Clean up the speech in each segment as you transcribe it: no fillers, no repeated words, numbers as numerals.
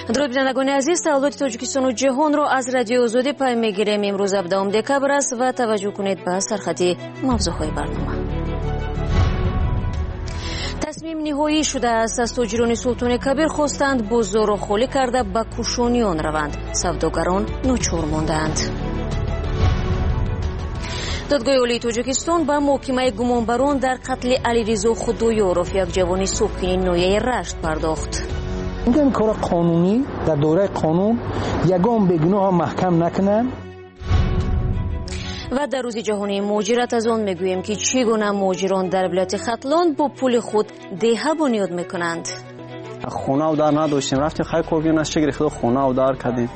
درود بینندگان عزیز، تولد تاجیکستان و جهان را از رادیو آزادی پیام میگیریم. امروز 17 دکبر است و توجه کنید به سرخط موضوعهای برنامه. تصمیم نهایی شده است از تاجران سلطان کبیر خواستند بازار را خالی کرده به کوشانیان روند. سوداگران ناچار ماندند. دادگاه عالی تاجیکستان به محکمه گمانبران در قتل علیرضا خدایارов یک جوان ساکن ناحیه رشت پرداخت. این کار قانونی در دوره قانون یگان بیگناه محکم نکنند. و در روز جهانی مهاجرت از آن میگوییم که چگونه مهاجران در ولایت ختلان با پول خود دهه بنیاد میکنند. خونه و در نداشتیم، رفتیم خیلی کارگیان از چگری خود خونه و در کردیم.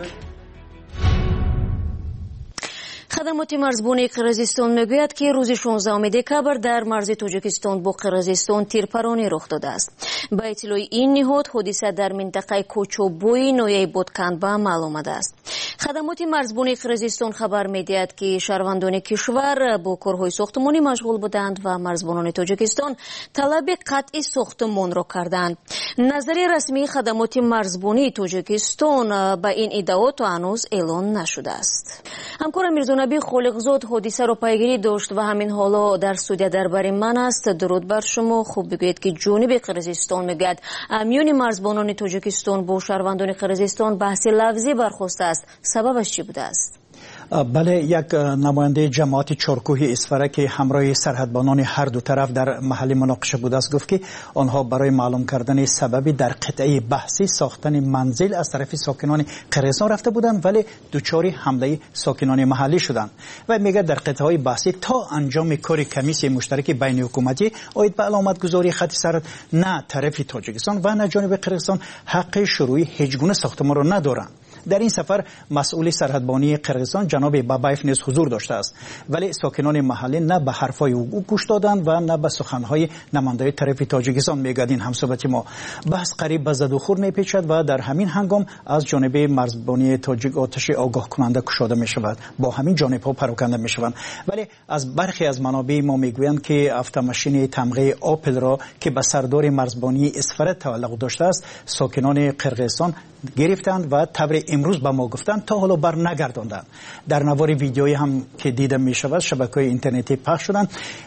خدمات مرزبانی قرقیزستان میگوید که روز 16 دکبر در مرز تاجیکستان با قرقیزستان تیرپرانی رخ داده است. با اطلاع این نهاد حادثه در منطقه کوچوبوی ناحیه بودکند به عمل آمده است. خدمات مرزبانی قرقیزستان خبر میدهد که شهروندان کشور با کارهای ساختمانی مشغول بودند و مرزبانان تاجیکستان طلب قطع ساختمان را کردند. نظریه رسمی خدمات مرزبانی تاجیکستان به این ادعا تا هنوز اعلان نشده است. همکار میرزانبی خالقزاد حادثه را پیگیری داشت و همین حالا در استودیو درباره من است. درود بر شما. خوب بگویید که جانب قرقیزستان میگوید میان مرزبانان تاجیکستان با شهروندان قرقیزستان بحث لفظی برخاسته است. سببش چی بوده است؟ بله، یک نماینده جماعت چارکوه اسفره که همراه سرحدبانان هر دو طرف در محل مناقشه بوده است گفت که آنها برای معلوم کردن سببی در قطعه بحثی ساختن منزل از طرف ساکنان قرقیزستان رفته بودند، ولی دچار حمله ساکنان محلی شدند و میگه در قطعه های بحثی تا انجام کار کمیسیون مشترک بین حکومتی عاید به علامت گذاری خط سرحد نه طرف تاجیکستان و نه جانب قرقیزستان حق شروع هیچ گونه ساختمان را ندارند. در این سفر مسئول سرحدبانی قرقیزستان جناب بابایف نیز حضور داشته است، ولی ساکنان محلی نه به حرفای او گوش دادند و نه به سخنهای نمایندگان طرف تاجیکستان. میگادین همصحبت ما بحث قریب به زد و خورد میپیچد و در همین هنگام از جانب مرزبانی تاجیک آتش آگاه کننده کشاده می شود، با همین جانب ها پراکنده می شوند. ولی از برخی از منابع ما میگویند که اتومبیل تمغه آپل را که به سردار مرزبانی اسفره تعلق داشته است ساکنان قرقیزستان گرفتند و تبر امروز به ما گفتند تا حالا بر نگرداندند. در نوار ویدیویی هم که دیده می شود شبکه‌های اینترنتی پخش شدند.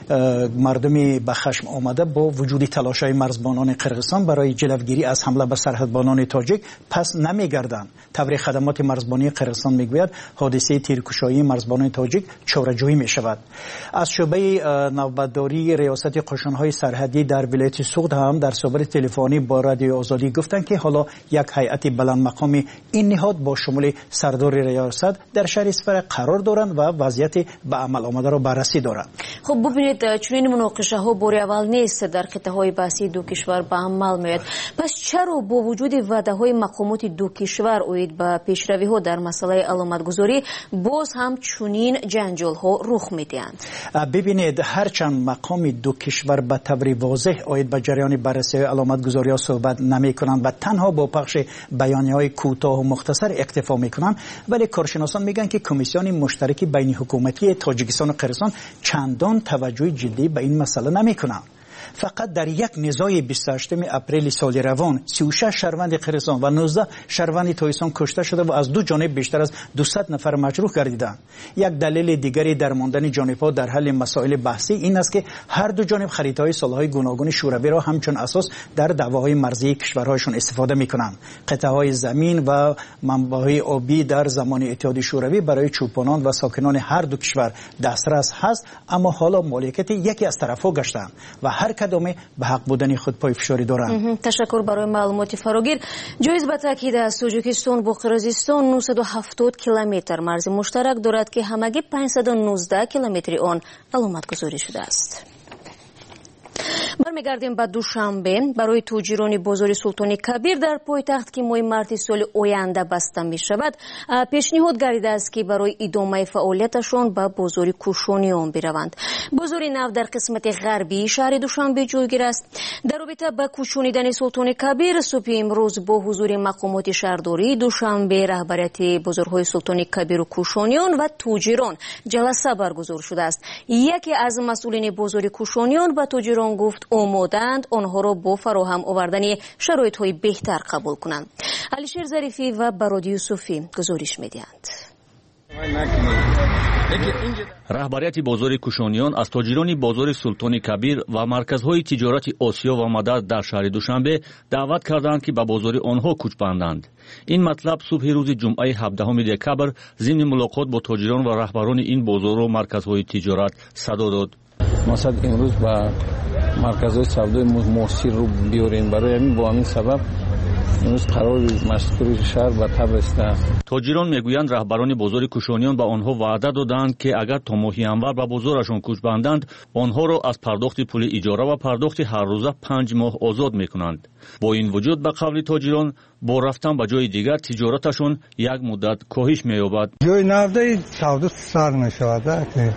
مردمی به خشم آمده با وجود تلاش‌های مرزبانان قرقیزستان برای جلوگیری از حمله به سرحدبانان تاجیک پس نمیگردند. تبر خدمات مرزبانی قرقیزستان میگوید حادثه تیرکشایی مرزبانان تاجیک چاره‌جویی می شود. از شعبه نوبتداری ریاست قشون‌های سرحدی در ولایت سوخت هم در صحبت تلفنی با رادیو آزادی گفتند که حالا یک هیئت بلند مقامی این نهاد با شمول سردار ریاست در شهر اسفره قرار دارند و وضعیت به عمل آمده را بررسی دارند. خب ببینید چنین مناقشه ها بار اول نیست در قطعه های بحثی دو کشور به عمل میاد. پس چرا با وجود وعده های مقامات دو کشور اوید به پیشروی ها در مسئله علامت گذاری باز هم چنین جنجال ها رخ میدهند؟ ببینید هرچند مقام دو کشور به طور واضح اوید به جریان بررسی علامت گذاری ها صحبت نمی کنند و تنها با پخش بیانیه‌های کوتاه و مختصر اکتفا میکنند، ولی کارشناسان میگن که کمیسیون مشترک بین حکومتی تاجیکستان و قرقیزستان چندان توجه جدی به این مسئله نمیکنند. فقط در یک نزاع 28 اپریل سال روان 36 شهروند قرقیزستان و 19 شهروند تاجیکستان کشته شده و از دو جانب بیشتر از 200 نفر مجروح گردیدند. یک دلیل دیگری در ماندن جانب‌ها در حل مسائل بحثی این است که هر دو جانب خریدهای سالهای گوناگون شوروی را همچون اساس در دعواهای مرزی کشورهایشان استفاده می‌کنند. قطعه‌های زمین و منابع آبی در زمان اتحاد شوروی برای چوپانان و ساکنان هر دو کشور دسترس هست، اما حالا مالکیت یکی از طرف‌ها گشتند و هر کدامه به حق بودن خود پای فشاری دارند. تشکر برای معلومات فراگیر. جایز به تاکید است تاجیکستان با قرقیزستان 970 کیلومتر مرز مشترک دارد که همگی 519 کیلومتری آن علامت گذاری شده است. برمیگردیم به دوشنبه. برای تاجران بازار سلطان کبیر در پایتخت که ماه مارس سال آینده بسته می شود پیشنهاد گردیده است که برای ادامه فعالیتشان به بازار کوشانیان بروند. بازار نو در قسمت غربی شهر دوشنبه جایگیر است. در رابطه با کوشانیدن سلطان کبیر صبح امروز با حضور مقامات شهرداری دوشنبه رهبریت بازارهای سلطان کبیر و کوشانیان و تاجران جلسه برگزار شده است. یکی از مسئولین بازار کوشانیان با تاجران گفت آمادند آنها را با فراهم آوردن شرایط‌های بهتر قبول کنند. علیشیر ظریفی و برادی یوسفی گزارش می‌دهند. راهبریت بازار کوشانیان از تاجران بازار سلطان کبیر و مرکزهای تجارت آسیا و مدد در شهر دوشنبه دعوت کردند که به بازار آنها کوچ بندند. این مطلب صبح روز جمعه 17 دکبر ضمن ملاقات با تاجران و رهبران این بازار و مرکزهای تجارت صدا داد. مثلا امروز با مرکزهای سودای موثر رو بیاریم، برای همین با همین سبب امروز قرار مشغول شهر و تبرسته است. تاجران میگویند رهبران بازار کوشانیان به آنها وعده دادند که اگر تا ماه انور به بازارشان کوچ بندند آنها را از پرداخت پول اجاره و پرداخت هر روزه 5 ماه آزاد میکنند. با این وجود به قول تاجران با رفتن به جای دیگر تجارتشان یک مدت کاهش مییابد. جای نفته سودا سر میشود که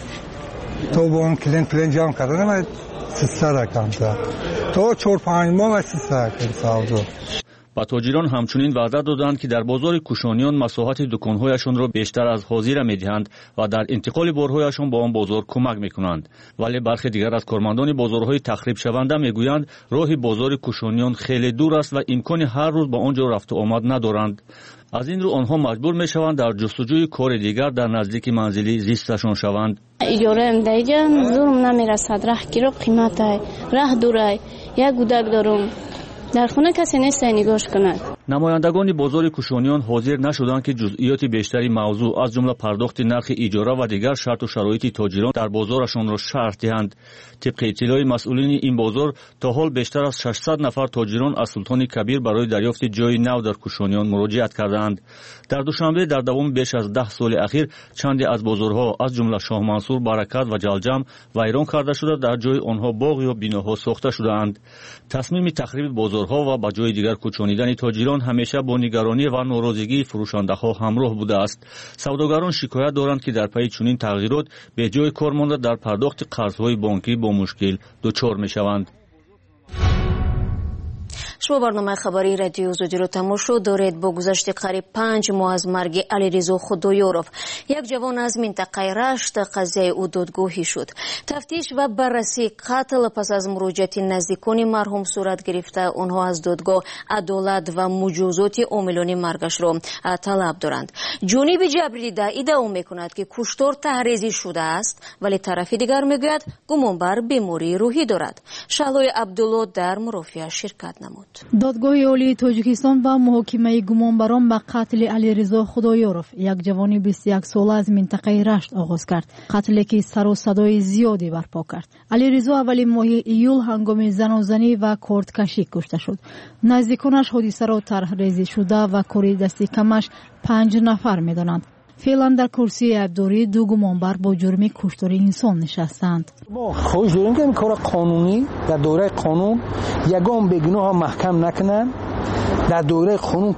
تو با اون کلینت جمع کردن 300 کم شد تو 4-5 ماه 300 سودا. با تاجران همچنین وعده دادند که در بازار کوشانیان مساحت دکانهایشان را بیشتر از حاضر می‌دهند و در انتقال بارهایشان با آن بازار کمک می‌کنند. ولی برخی دیگر از کارمندان بازارهای تخریب شونده می‌گویند راه بازار کوشانیان خیلی دور است و امکان هر روز با آنجا رفت و آمد ندارند. از این رو آنها مجبور می‌شوند در جستجوی کار دیگر در نزدیک منزلی زیستشان شوند. اجاره دیگه زورم نمیرسد، راه گیرو قیمت های راه دوره یک گودک دارم، در خونه کسی نیست نگاش کند. نمایندگان بازار کوشانیان حاضر نشدند که جزئیات بیشتری موضوع از جمله پرداخت نرخ اجاره و دیگر شرط و شرایط تاجران در بازارشان را شرح دهند. طبق اطلاع مسئولین این بازار تا حال بیشتر از 600 نفر تاجران از سلطان کبیر برای دریافت جای نو در کوشانیان مراجعت کردند. در دوشنبه در دوام بیش از 10 سال اخیر چندی از بازارها از جمله شاه منصور، برکت و جلجم ویران کرده شده، در جای آنها باغ یا بناها ساخته شده‌اند. تصمیم تخریب بازارها و به جای دیگر کوچانیدن تاجران همیشه با نگرانی و ناراضگی فروشنده‌ها همراه بوده است. سوداگران شکایت دارند که در پی چنین تغییرات به جای کار مانده در پرداخت قرض‌های بانکی با مشکل دچار می‌شوند. شما برنامه خبری رادیو زودی رو تماشا دارید. با گذشت قریب 5 ماه از مرگ علیرضا خدایارов یک جوان از منطقه رشت قضیه او دادگاهی شد. تفتیش و بررسی قتل پس از مراجعت نزدیکان مرحوم صورت گرفته آنها از دادگاه عدالت و مجازات عاملان مرگش را طلب دارند. جانب جبری ادعا میکند که کشتار تحریزی شده است، ولی طرف دیگر میگوید گمانبر بیماری روحی دارد. شهلای عبدالله در مرافعه شرکت نمود. دادگاه عالی تاجیکستان و محاکمه گمانبران به قتل علیرضا خدایارov یک جوان 21 ساله از منطقه رشت آغاز کرد. قتلی که سر و صدای زیادی برپا کرد. علیرضا اولی ماه ایول هنگام زنازنی و کردکشی کشته شد. نزدیکانش حادثه را طرحریزی شده و کار دستی کمش 5 نفر می‌دانند. فعلا در کرسی عبداری 2 گمانبر با جرم کشتار انسان نشستند. ما خواهش داریم که این کار قانونی در دوره قانون یگان بیگناه محکم نکنن. در دوره قانون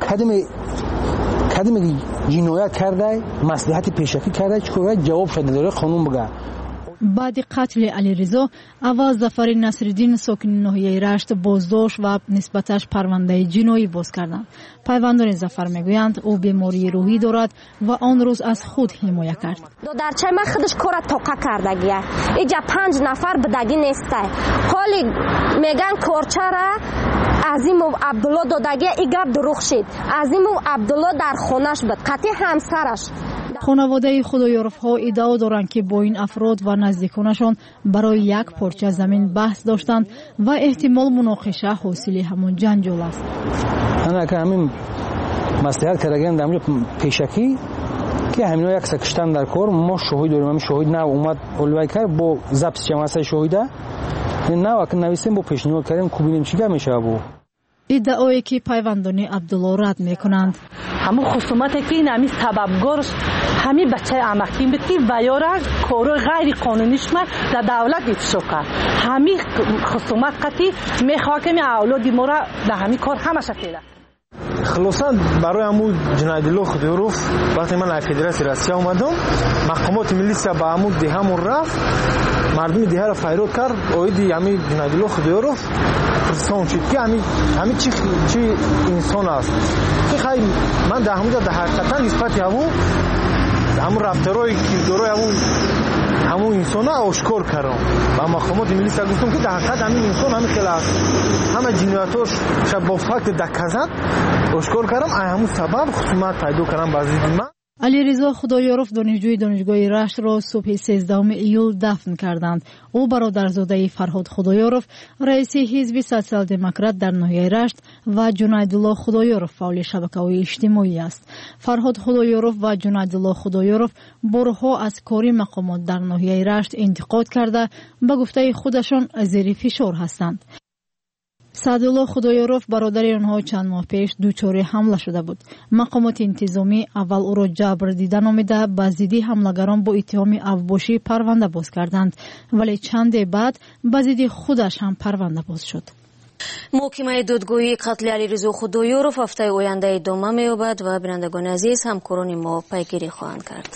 کدام جنایت کرده، مصلحت پیشکی کرده، چطور جواب شده دوره قانون بگه. بعد قتل علیرضا اول ظفر نصرالدین ساکن ناحیه رشت بازداشت و نسبتش پرونده جنایی باز کردند. پیوندان ظفر میگویند او بیماری روحی دارد و آن روز از خود حمایت کرد. درچه ما خودش کار توقع کردگیه. اینجا 5 نفر بدگی نیسته. حالی میگن کارچه را عظیم و عبدالله دادگی ای گپ دروغ شد. عظیم و عبدالله در خونش بود. قطعی همسرش. خانواده خدایارov ها ادعا دارند که با این افراد و نزدیکانشان برای یک پارچه زمین بحث داشتند و احتمال مناقشه حاصل همون جنجال است. انا که همین مصلحت کردن در مورد پیشکی که همینا یک سکشتن در کار ما شاهد داریم. همین شاهد نه اومد اولوی کرد با ضبط جمعه شاهده نه وقت نویسیم با پیشنهاد کردیم کو ببینیم چی میشه. ابو ادعایی که پیوندان عبدالله رد میکنند. همون خصومتی که این همین سببگارش همین بچه امکی بود که ویاره کارو غیر قانونیش ما در دولت افشا کرد. همین خصومت قطعی میخواه که اولادی ما را در همین کار همه شکله. خلاصا برای همون جنایدلو خدایارov وقتی من از فدراسیون روسیه اومدم مقامات ملی با همون ده همون رفت مردم ده را فریاد کرد اویدی همین جنایدلو خدایارov فرستون شد که همین چی انسان است که خیلی من در همون در حقیقتا نسبت همون رفتارهای کردارهای همون همون انسان ها اشکار کردم و مقامات ملی گفتم که در حقیقت همین انسان همین خیلی همه جنایت‌ها شب با فکر دکزد اشکار کردم همون سبب خصومت پیدا کردم بعضی من. علیرضا خدایارف دانشجوی دانشگاه رشت را صبح 13 ایول دفن کردند. او برادرزاده فرهاد خدایارف رئیس حزب سوسیال دموکرات در ناحیه رشت و جنیدالله خدایارف فعال شبکه‌های اجتماعی است. فرهاد خدایارف و جنیدالله خدایارف بارها از کار مقامات در ناحیه رشت انتقاد کرده به گفته خودشان زیر فشار هستند. سعدالله خدایارف برادر آنها چند ماه پیش دچار حمله شده بود. مقامات انتظامی اول او را جبر دیده نامیده به ضد حملگران با اتهام افباشی پرونده باز کردند، ولی چند بعد به ضد خودش هم پرونده باز شد. محکمه دادگاهی قتل علیرضا خدایارف هفته آینده ادامه می‌یابد و بینندگان عزیز همکاران ما پیگیری خواهند کرد.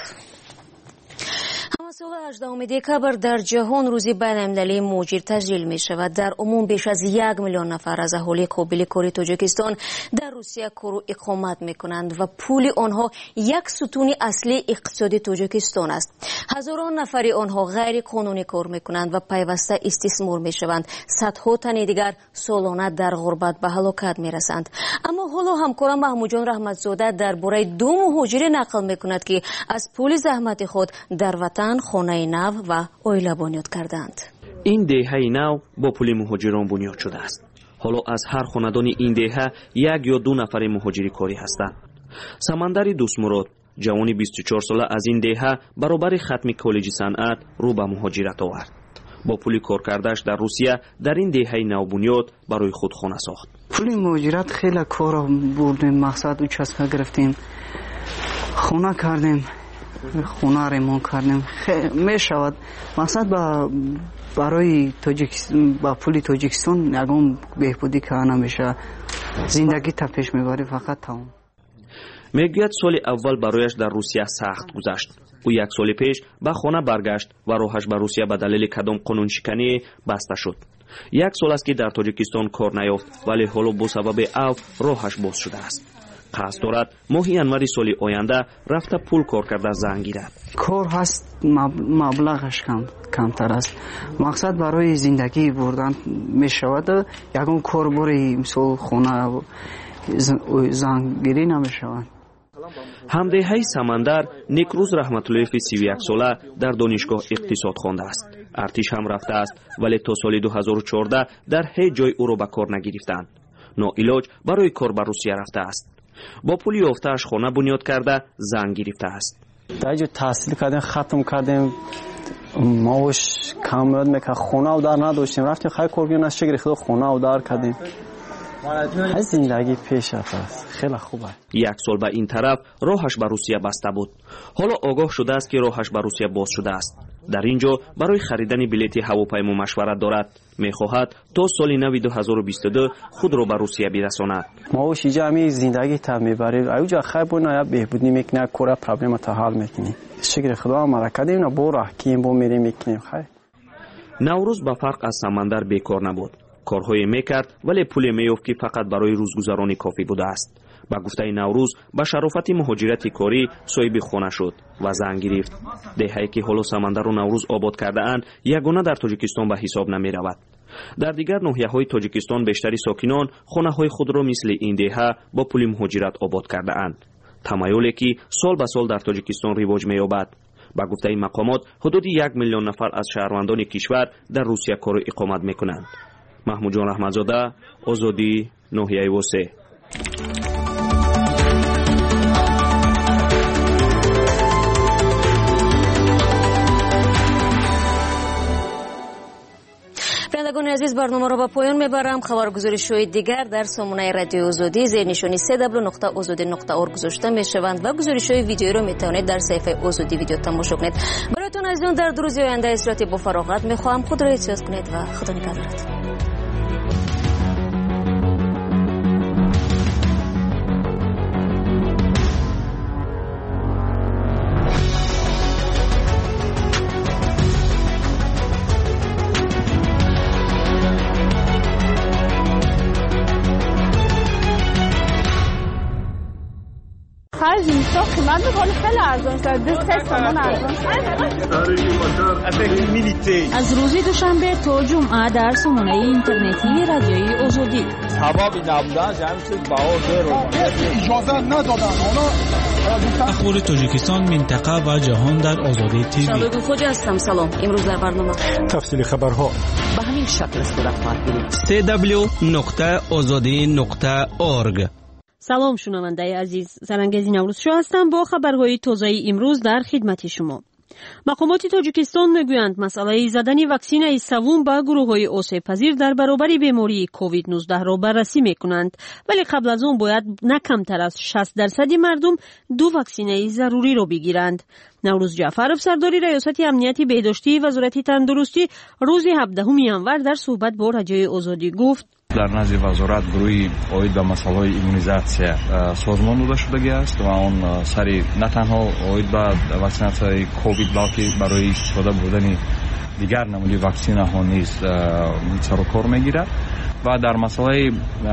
سال 18 دکبر در جهان روزی بین‌المللی مهاجر تسجیل می شود. در عموم بیش از 1 میلیون نفر از اهالی قابل کاری تاجیکستان در روسیه کار و اقامت می کنند و پول آنها یک ستون اصلی اقتصادی تاجیکستان است. هزاران نفری آنها غیر قانونی کار می کنند و پیوسته استثمار می شوند. صدها تن دیگر سالانه در غربت به هلاکت می رسند. اما حالا همکارم محمود جان رحمتزاده درباره دو مهاجر نقل می کند که از پول زحمت خود در وطن خانه نو و اویله بنیاد کردند. این دهه نو با پول مهاجران بنیاد شده است. حالا از هر خاندان این دهه 1 یا 2 نفر مهاجری کاری هستند. سمندر دوستمراد جوانی 24 ساله از این دهه برابر ختم کالج صنعت رو به مهاجرت آورد. با پول کار کردش در روسیه در این دهه نو بنیاد برای خود خانه ساخت. پول مهاجرت خیلی کار بردیم، مقصد و چسبه گرفتیم، خانه کردیم، خونه ریمون کردیم. می شود مقصد برای با پول تاجیکستان یکم بهبودی که نمیشه، زندگی تا پیش میبری فقط تمام. میگوید سال اول برایش در روسیه سخت گذشت. او 1 سال پیش به خانه برگشت و راهش به روسیه به دلیل کدام قانون شکنی بسته شد. 1 سال است که در تاجیکستان کار نیافت، ولی حالا با سبب او راهش باز شده است. قصد دارد ماه ینوری سال آینده رفته پول کار کرده زن گیرد. کار هست مبلغش کمتر است. مقصد برای زندگی بردن می شود. یکم کار برای مثال خانه زن گیری نمی شود. همدهه سمندر نیکروز رحمتالله 31 ساله در دانشگاه اقتصاد خوانده است. ارتش هم رفته است، ولی تا سال 2014 در هیچ جای او را به کار نگرفتند. ناعلاج برای کار به روسیه رفته است. با پول یافته‌اش خانه بنیاد کرده زن گرفته است. در اینجا تحصیل کردیم، ختم کردیم، معاش کم میاد میکنه، خانه و در نداشتیم، رفتیم خیلی کارگیرون از چه گرفته خانه و در کردیم. از زندگی پیش رفته است، خیلی خوبه. 1 سال به این طرف راهش به روسیه بسته بود. حالا آگاه شده است که راهش به روسیه باز شده است. در اینجا برای خریدن بلیط هواپیما مشورت دارد. میخواهد تا سال نو 2022 خود را به روسیه برساند. ما اینجا همین زندگی تا میبریم، اونجا خیلی بنا بهبود نمیکنه، کورا پرابلم تا حل میکنیم. شکر خدا ما را کردیم، با راه کیم با میریم میکنیم. خیر. نوروز به فرق از سمندر بیکار نبود. کارهای میکرد ولی پول میافت که فقط برای روزگذرانی کافی بوده است. با گفته نوروز به شرافت مهاجرت کاری صاحب خانه شد و زن گرفت. دهه‌ای که حالا سمندر و نوروز آباد کرده اند یگانه در تاجیکستان به حساب نمی رود. در دیگر ناحیه‌های تاجیکستان بیشتری ساکنان خانه‌های خود را مثل این دهه با پول مهاجرت آباد کرده اند. تمایلی که سال به سال در تاجیکستان رواج می‌یابد. با گفته مقامات حدود 1 میلیون نفر از شهروندان کشور در روسیه کار و اقامت می‌کنند. محمود جان رحمتزاده، آزادی، ناحیه وسه. بینندگان عزیز برنامه را به پایان میبرم. خبرگزاری‌های دیگر در سامانه رادیو آزادی زیر نشانی www.azadi.org گذاشته میشوند و گزارش‌های ویدیویی را میتوانید در صفحه آزادی ویدیو تماشا کنید. برایتان عزیزان در روز آینده اصلاحاتی با فراغت میخواهم. خود را احتیاط کنید و خدا نگهدارت. آخر زمستان قیمت میکنه خیلی ارزان شد 2-3 تومان ارزان. از روز دوشنبه تا جمعه در سامانه اینترنتی رادیوی آزادی. سبب نبودن جمعیت باور اجازه ندادن. اخبار تاجیکستان، منطقه و جهان در آزادی تیوی. شادو خوجا هستم. سلام. امروز در برنامه تفصیل خبرها به همین شکل صورت خواهد گرفت. www.azadi.org. سلام شنونده عزیز، سرانگیز نوروز شو هستم با خبرهای تازه امروز در خدمت شما. مقامات تاجیکستان میگویند مسئله زدن واکسن سوم به گروه‌های آسیب پذیر در برابر بیماری کووید 19 را بررسی میکنند، ولی قبل از آن باید نه کمتر از 60% مردم 2 واکسن ضروری را بگیرند. نوروز جعفرов سرداری ریاست امنیت بهداشتی وزارت تندرستی روز 17 ینور در صحبت با رادیوی آزادی گفت در نزد وزارت گروهی اوید به مسئله ایمونیزاسیا سازمان داده شدگی است و آن سری نه تنها اوید به واکسیناسیون کووید بلکه برای استفاده بودن دیگر نمونه واکسن ها نیز سر و کار میگیرد و در مسئله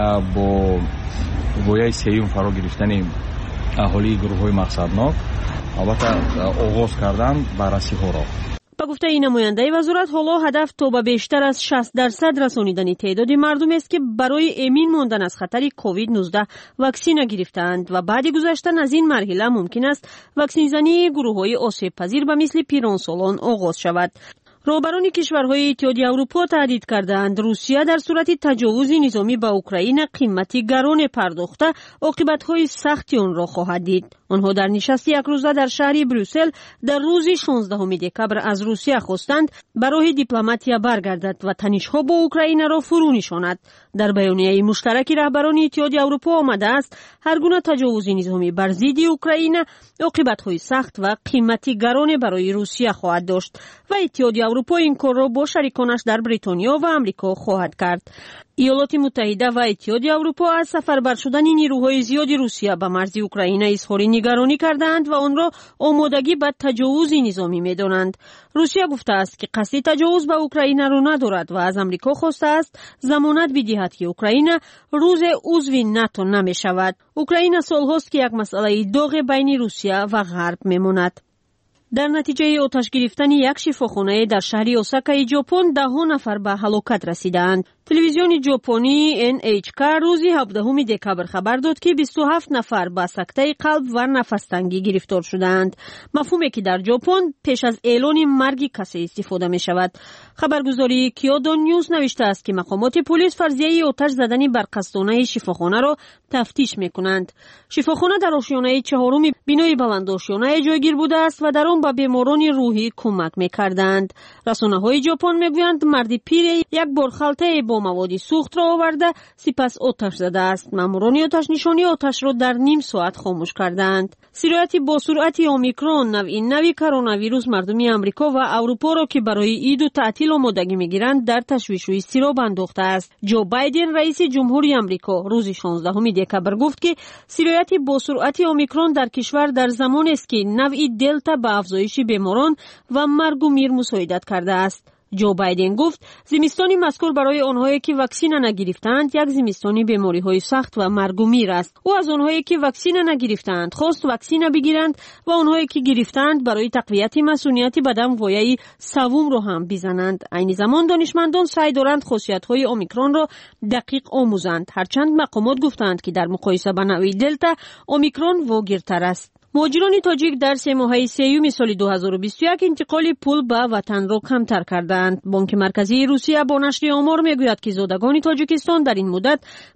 با گویای سیوم فرا گرفتن اهالی گروه های مقصدناک البته آغاز کردن بررسی ها را. با گفته این نماینده وزارت، حالا هدف تا به بیشتر از 60% رسانیدن تعداد مردم است که برای امین ماندن از خطر کووید 19 واکسن گرفتند و بعد گذشتن از این مرحله ممکن است واکسن زنی گروه‌های آسیب پذیر به مثل پیرانسالان آغاز شود. رهبران کشورهای اتحادیه اروپا تهدید کردند روسیه در صورت تجاوز نظامی به اوکراین قیمتی گران پرداخته عاقبت‌های سختی آن را خواهد دید. آنها در نشست یک روزه در شهر بروسل در روز 16 دکبر از روسیه خواستند برای دیپلماتیا برگردد و تنش‌ها با اوکراین را فرو نشاند. در بیانیه مشترک رهبران اتحادیه اروپا آمده است هر گونه تجاوز نظامی بر ضد اوکراین عاقبت‌های سخت و قیمتی گران برای روسیه خواهد داشت و اتحادیه اروپا این کار را با شریکانش در بریتانیا و آمریکا خواهد کرد. ایالات متحده و اتحادیه اروپا از سفربر شدن نیروهای زیادی روسیه به مرز اوکراین اظهار نگرانی کردند و آن را آمادگی به تجاوز نظامی می‌دانند. روسیه گفته است که قصد تجاوز به اوکراین را ندارد و از آمریکا خواسته است ضمانت بدهد که اوکراین روز عضو ناتو نمی‌شود. اوکراین سال‌هاست که یک مسئله داغ بین روسیه و غرب می‌ماند. در نتیجه آتش گرفتن یک شفاخانه در شهر اوساکا ژاپن 10 نفر به هلاکت رسیدند. تلویزیون ژاپنی NHK روز 17 دکبر خبر داد که 27 نفر با سکته قلب و نفس تنگی گرفتار شدند. مفهومی که در ژاپن پیش از اعلان مرگ کسی استفاده می شود. خبرگزاری کیودو نیوز نوشته است که مقامات پلیس فرضیه آتش زدن بر قصدانه شفاخانه را تفتیش می کنند. شفاخانه در آشیانه 4 بینای بلندآشیانه جایگیر بوده است و در آن به بیماران روحی کمک می کردند. رسانه‌های ژاپن میگویند مرد پیر یک بارخلطه با مواد سوخت را آورده سپس آتش زده است. ماموران آتش نشانی آتش را در نیم ساعت خاموش کردند. سرایت با سرعت اومیکرون نوی کرونا ویروس مردم آمریکا و اروپا را که برای عید و تعطیل آمادگی میگیرند در تشویش و اضطراب انداخته است. جو بایدن رئیس جمهوری آمریکا روز 16 دکبر گفت که سرایت با سرعت اومیکرون در کشور در زمان است که نوع دلتا به افزایش بیماران و مرگ و میر مساعدت کرده است. جو بایدن گفت زمستانی مذکور برای آنهایی که واکسن نگرفتند یک زمستانی بیماری‌های سخت و مرگ و میر است. او از آنهایی که واکسن نگرفتند خواست واکسن بگیرند و آنهایی که گرفتند برای تقویت مسئولیت بدن وایه سوم را هم بزنند. عین زمان دانشمندان سعی دارند خاصیت‌های اومیکرون را دقیق آموزند، هرچند مقامات گفتند که در مقایسه با نوع دلتا اومیکرون واگیرتر است. مهاجران تاجیک در 3 ماهه سیوم سال 2021 انتقال پول به وطن را کمتر کردند. بانک مرکزی روسیه با نشر آمار میگوید که زادگان تاجیکستان در این مدت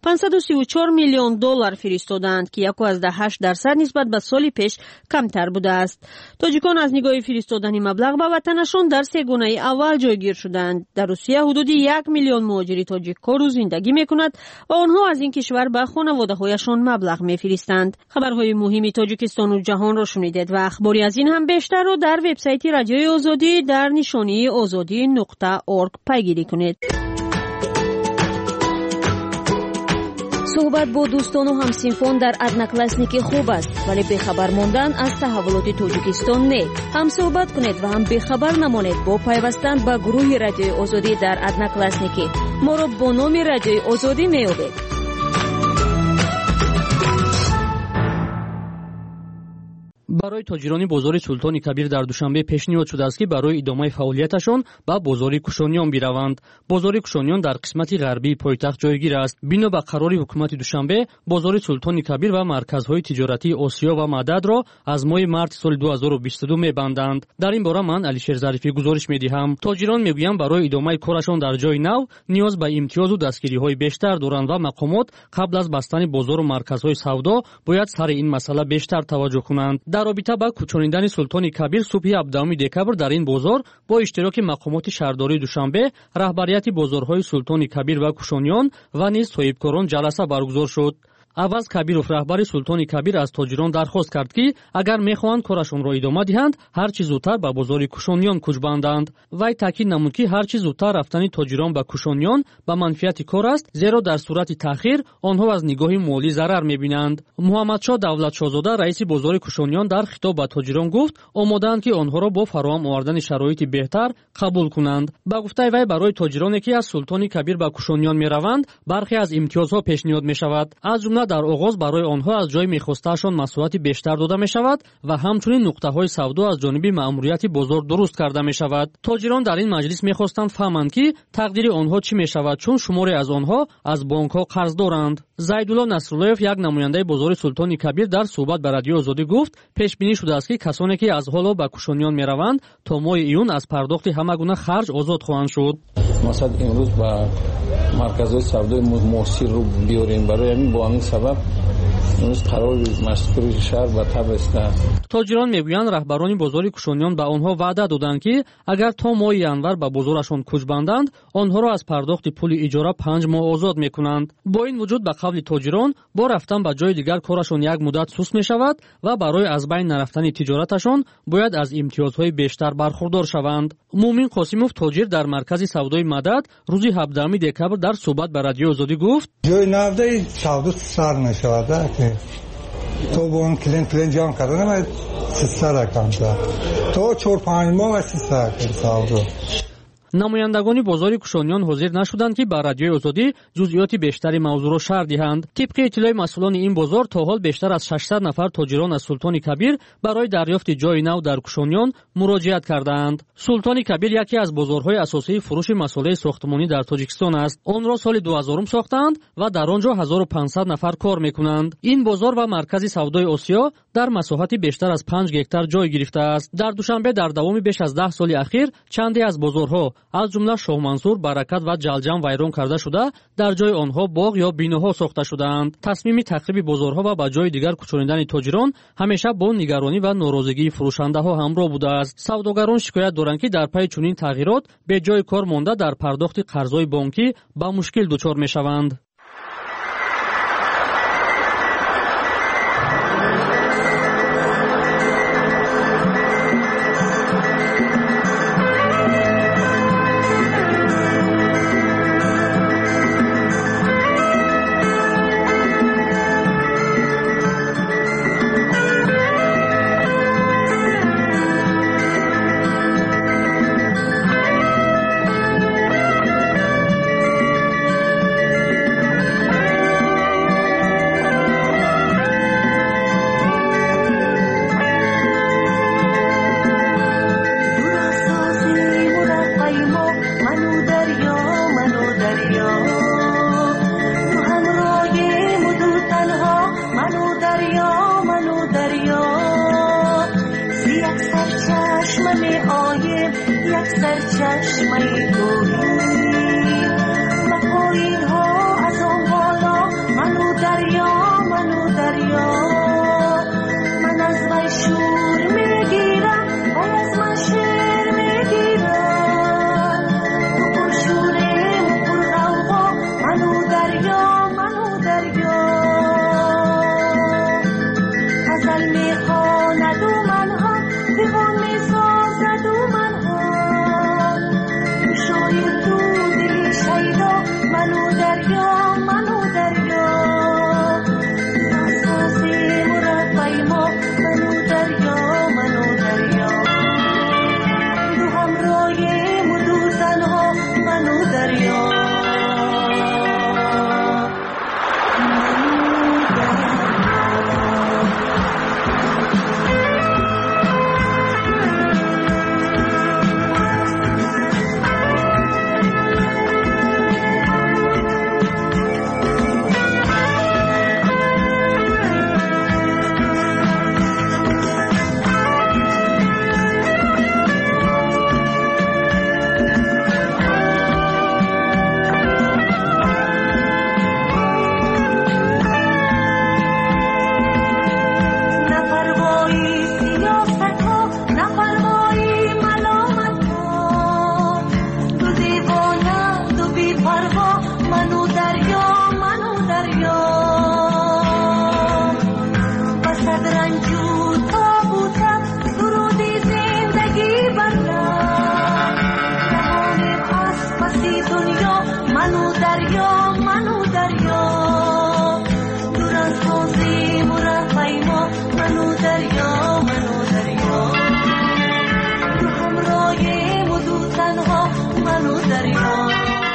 534 میلیون دلار فرستادند که 1.8% نسبت به سال پیش کمتر بوده است. تاجیکان از نگاه فرستادن مبلغ به وطنشان در 3 گونه اول جایگیر شدند. در روسیه حدود 1 میلیون مهاجر تاجیک کار زندگی میکند و آنها از این کشور به خانواده‌هایشان مبلغ میفرستند. خبرهای مهم تاجیکستان و جهان را شنیدید و اخباری از این هم بیشتر رو در وبسایت رادیوی آزادی در نشانی azadi.org پیگیری کنید. صحبت با دوستان و همسنفان در ادناکلاسنیکی خوب است، ولی بخبر ماندن از تحولات تاجیکستان نه. هم صحبت کنید و هم بخبر نمانید با پیوستن به گروه رادیوی آزادی در ادناکلاسنیکی. ما را با نام رادیوی آزادی میابید. барои тоҷирони бозори Султони Кабир дар Душанбе пешниҳод шудааст ки барои идомаи фаъолияташон ба бозори Кушониён бираванд. бозори Кушониён дар қисмати ғарбии пойтахт ҷойгир аст. бино ба қарори ҳукумати Душанбе, бозори Султони Кабир ва марказҳои тиҷоратии Осиё ва Мададро аз моҳи марти соли 2022 мебанданд. дар ин бора ман Алишер Зарифӣ гузориш медиҳам. тоҷирон мегӯянд барои идомаи корашон дар ҷойи нав ниёз ба имтиёзу дастгириҳои бештар доранд ва мақомот қабл аз бастани бозору марказҳои савдо бояд сари ин масъала бештар таваҷҷӯҳ кунанд. дар робита ба кӯчониндани Султони Кабир субҳи 17 декабр дар ин бозор бо иштироки мақомоти шаҳрдории Душанбе, раҳбарияти бозорҳои Султони Кабир ва Кушониён ва низ соҳибкорон ҷаласа баргузор шуд. аваз Кабиров, раҳбари Султони Кабир, аз тоҷирон дархост кард ки агар мехоҳанд корашонро идома диҳанд, ҳарчи зудтар ба бозори Кушониён кӯч банданд. вай таъкид намуд ки ҳарчи зудтар рафтани тоҷирон ба Кушониён ба манфиати кор аст, зеро дар сурати таъхир онҳо аз нигоҳи молӣ зарар мебинанд. Муҳаммадшоҳ Давлатшоҳзода, раиси бозори Кушониён, дар хитоб ба тоҷирон гуфт омодаанд ки онҳоро бо фароҳам овардани шароити беҳтар қабул кунанд. ба гуфтаи вай, барои тоҷироне ки аз Султони Кабир ба Кушониён мераванд, бархе аз имтиёзҳо пешниҳод мешавад. аз ҷумла дар оғоз барои онҳо аз ҷои мехостаашон масоҳати бештар дода мешавад ва ҳамчунин нуқтаҳои савдо аз ҷониби маъмурияти бозор дуруст карда мешавад. тоҷирон дар ин маҷлис мехостанд фаҳманд ки тақдири онҳо чӣ мешавад, чун шуморе аз онҳо аз бонкҳо қарз доранд. Зайдулло Насруллоев, як намояндаи бозори Султони Кабир, дар суҳбат ба Радиои Озодӣ гуфт, пешбинӣ шудааст ки касоне ки аз ҳоло ба Кушониён мераванд, то моҳи июн аз пардохти ҳама гуна харҷ озод хоҳанд шуд. мақсад имрӯз ба марказҳои савдои муосирро биёрем. барои ҳамин бо ҳамин сабаб имрӯз қарори машкури шаҳр ба таб расидааст. тоҷирон мегӯянд раҳбарони бозори Кушониён ба онҳо ваъда доданд ки агар то моҳи январ ба бозорашон кӯч банданд, онҳоро аз пардохти пули иҷора 5 моҳ озод мекунанд. бо ин вуҷуд, ба қавли тоҷирон, бо рафтан ба ҷои дигар корашон як муддат суст мешавад ва барои аз байн нарафтани тиҷораташон бояд аз имтиёзҳои бештар бархурдор шаванд. Муъмин Қосимов, тоҷир дар маркази савдои Мадад, рӯзи 17 декабр дар суҳбат ба Радиои Озодӣ гуфт: ҷои навдаи савдо сар мешавад, то бо он клиент ҷамъ карда намаед 300 рақам зад, то 4-5 моҳ ва 300 савдо. намояндагони бозори Кушониён ҳозир нашуданд ки ба Радиои Озодӣ ҷузъиёти бештари мавзӯъро шарҳ диҳанд. тибқи иттилои масъулони ин бозор, то ҳол бештар аз 600 нафар тоҷирон аз Султони Кабир барои дарёфти ҷои нав дар Кушониён муроҷиат кардаанд. Султони Кабир яке аз бозорҳои асосии фурӯши масолаи сохтмонӣ дар Тоҷикистон аст. онро соли 2000 сохтаанд ва дар он ҷо 1500 нафар кор мекунанд. ин бозор ва маркази савдои Осиё дар масоҳати бештар аз 5 гектар ҷой гирифтааст. дар Душанбе дар давоми беш аз 10 соли ахир чанде аз бозорҳо, аз ҷумла Шоҳмансур, Баракат ва Ҷалҷам вайрон карда шуда, дар ҷои онҳо боғ ё биноҳо сохта шудаанд. тасмими тахриби бозорҳо ва ба ҷои дигар кӯчониндани тоҷирон ҳамеша бо нигаронӣ ва норозигии фурӯшандаҳо ҳамроҳ будааст. савдогарон шикоят доранд ки дар пайи чунин тағйирот бе ҷои кор монда дар пардохти қарзҳои бонкӣ ба мушкил дучор мешаванд. تو دریا منو دریا تو همراه موضوع تنها منو دریا.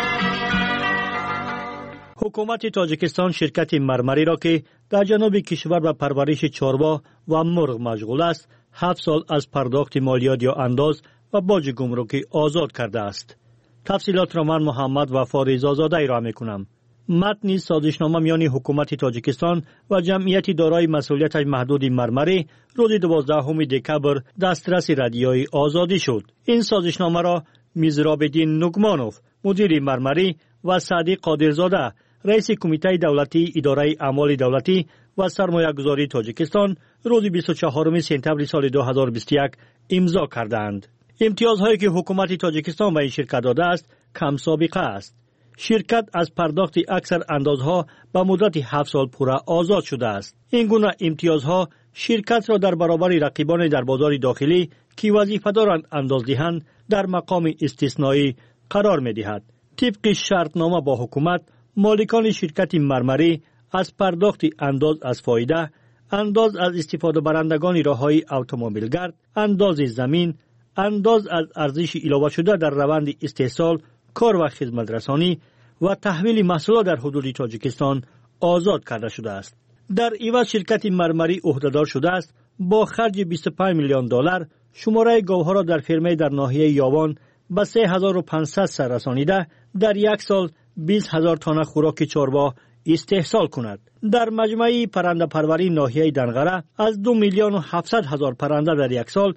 حکومت تاجیکستان شرکت مرمری را که در جنوب کشور به پرورش چاروا و مرغ مشغول است 7 سال از پرداخت مالیات یا انداز و باج گمرکی آزاد کرده است. تفصیلات را من محمد وفا رضازاده را میکنم. متن سازشنامه میان حکومت تاجیکستان و جمعیت دارای مسئولیت محدود مرمری روز 12 دکبر دسترس رادیوی آزادی شد. این سازشنامه را میزراب‌الدین نگمانوف مدیر مرمری و سعدی قادرزاده رئیس کمیته دولتی اداره اعمال دولتی و سرمایه‌گذاری تاجیکستان روز 24 سپتامبر سال 2021 امضا کردند. امتیازهایی که حکومت تاجیکستان به این شرکت داده است کم سابقه است. شرکت از پرداخت اکثر اندازها به مدت 7 سال پوره آزاد شده است. این گونه امتیازها شرکت را در برابر رقیبان در بازار داخلی که وظیفه دارند انداز دهند در مقام استثنایی قرار می دهد. طبق شرطنامه با حکومت مالکان شرکت مرمری از پرداخت انداز از فایده، انداز از استفاده برندگان راههای اتومبیلگرد، انداز زمین، انداز از ارزش علاوه شده در روند استحصال، کار و خدمت رسانی و تحویل محصولات در حدود تاجیکستان آزاد کرده شده است. در عوض شرکت مرمری عهدهدار شده است با خرج 25 میلیون دلار شماره گاوها را در فرمه در ناحیه یاوان به 3500 سر رسانیده در یک سال 20,000 تن خوراک چاروا استحصال کند. در مجمع پرنده پروری ناحیه دنغره از 2,700,000 پرنده در یک سال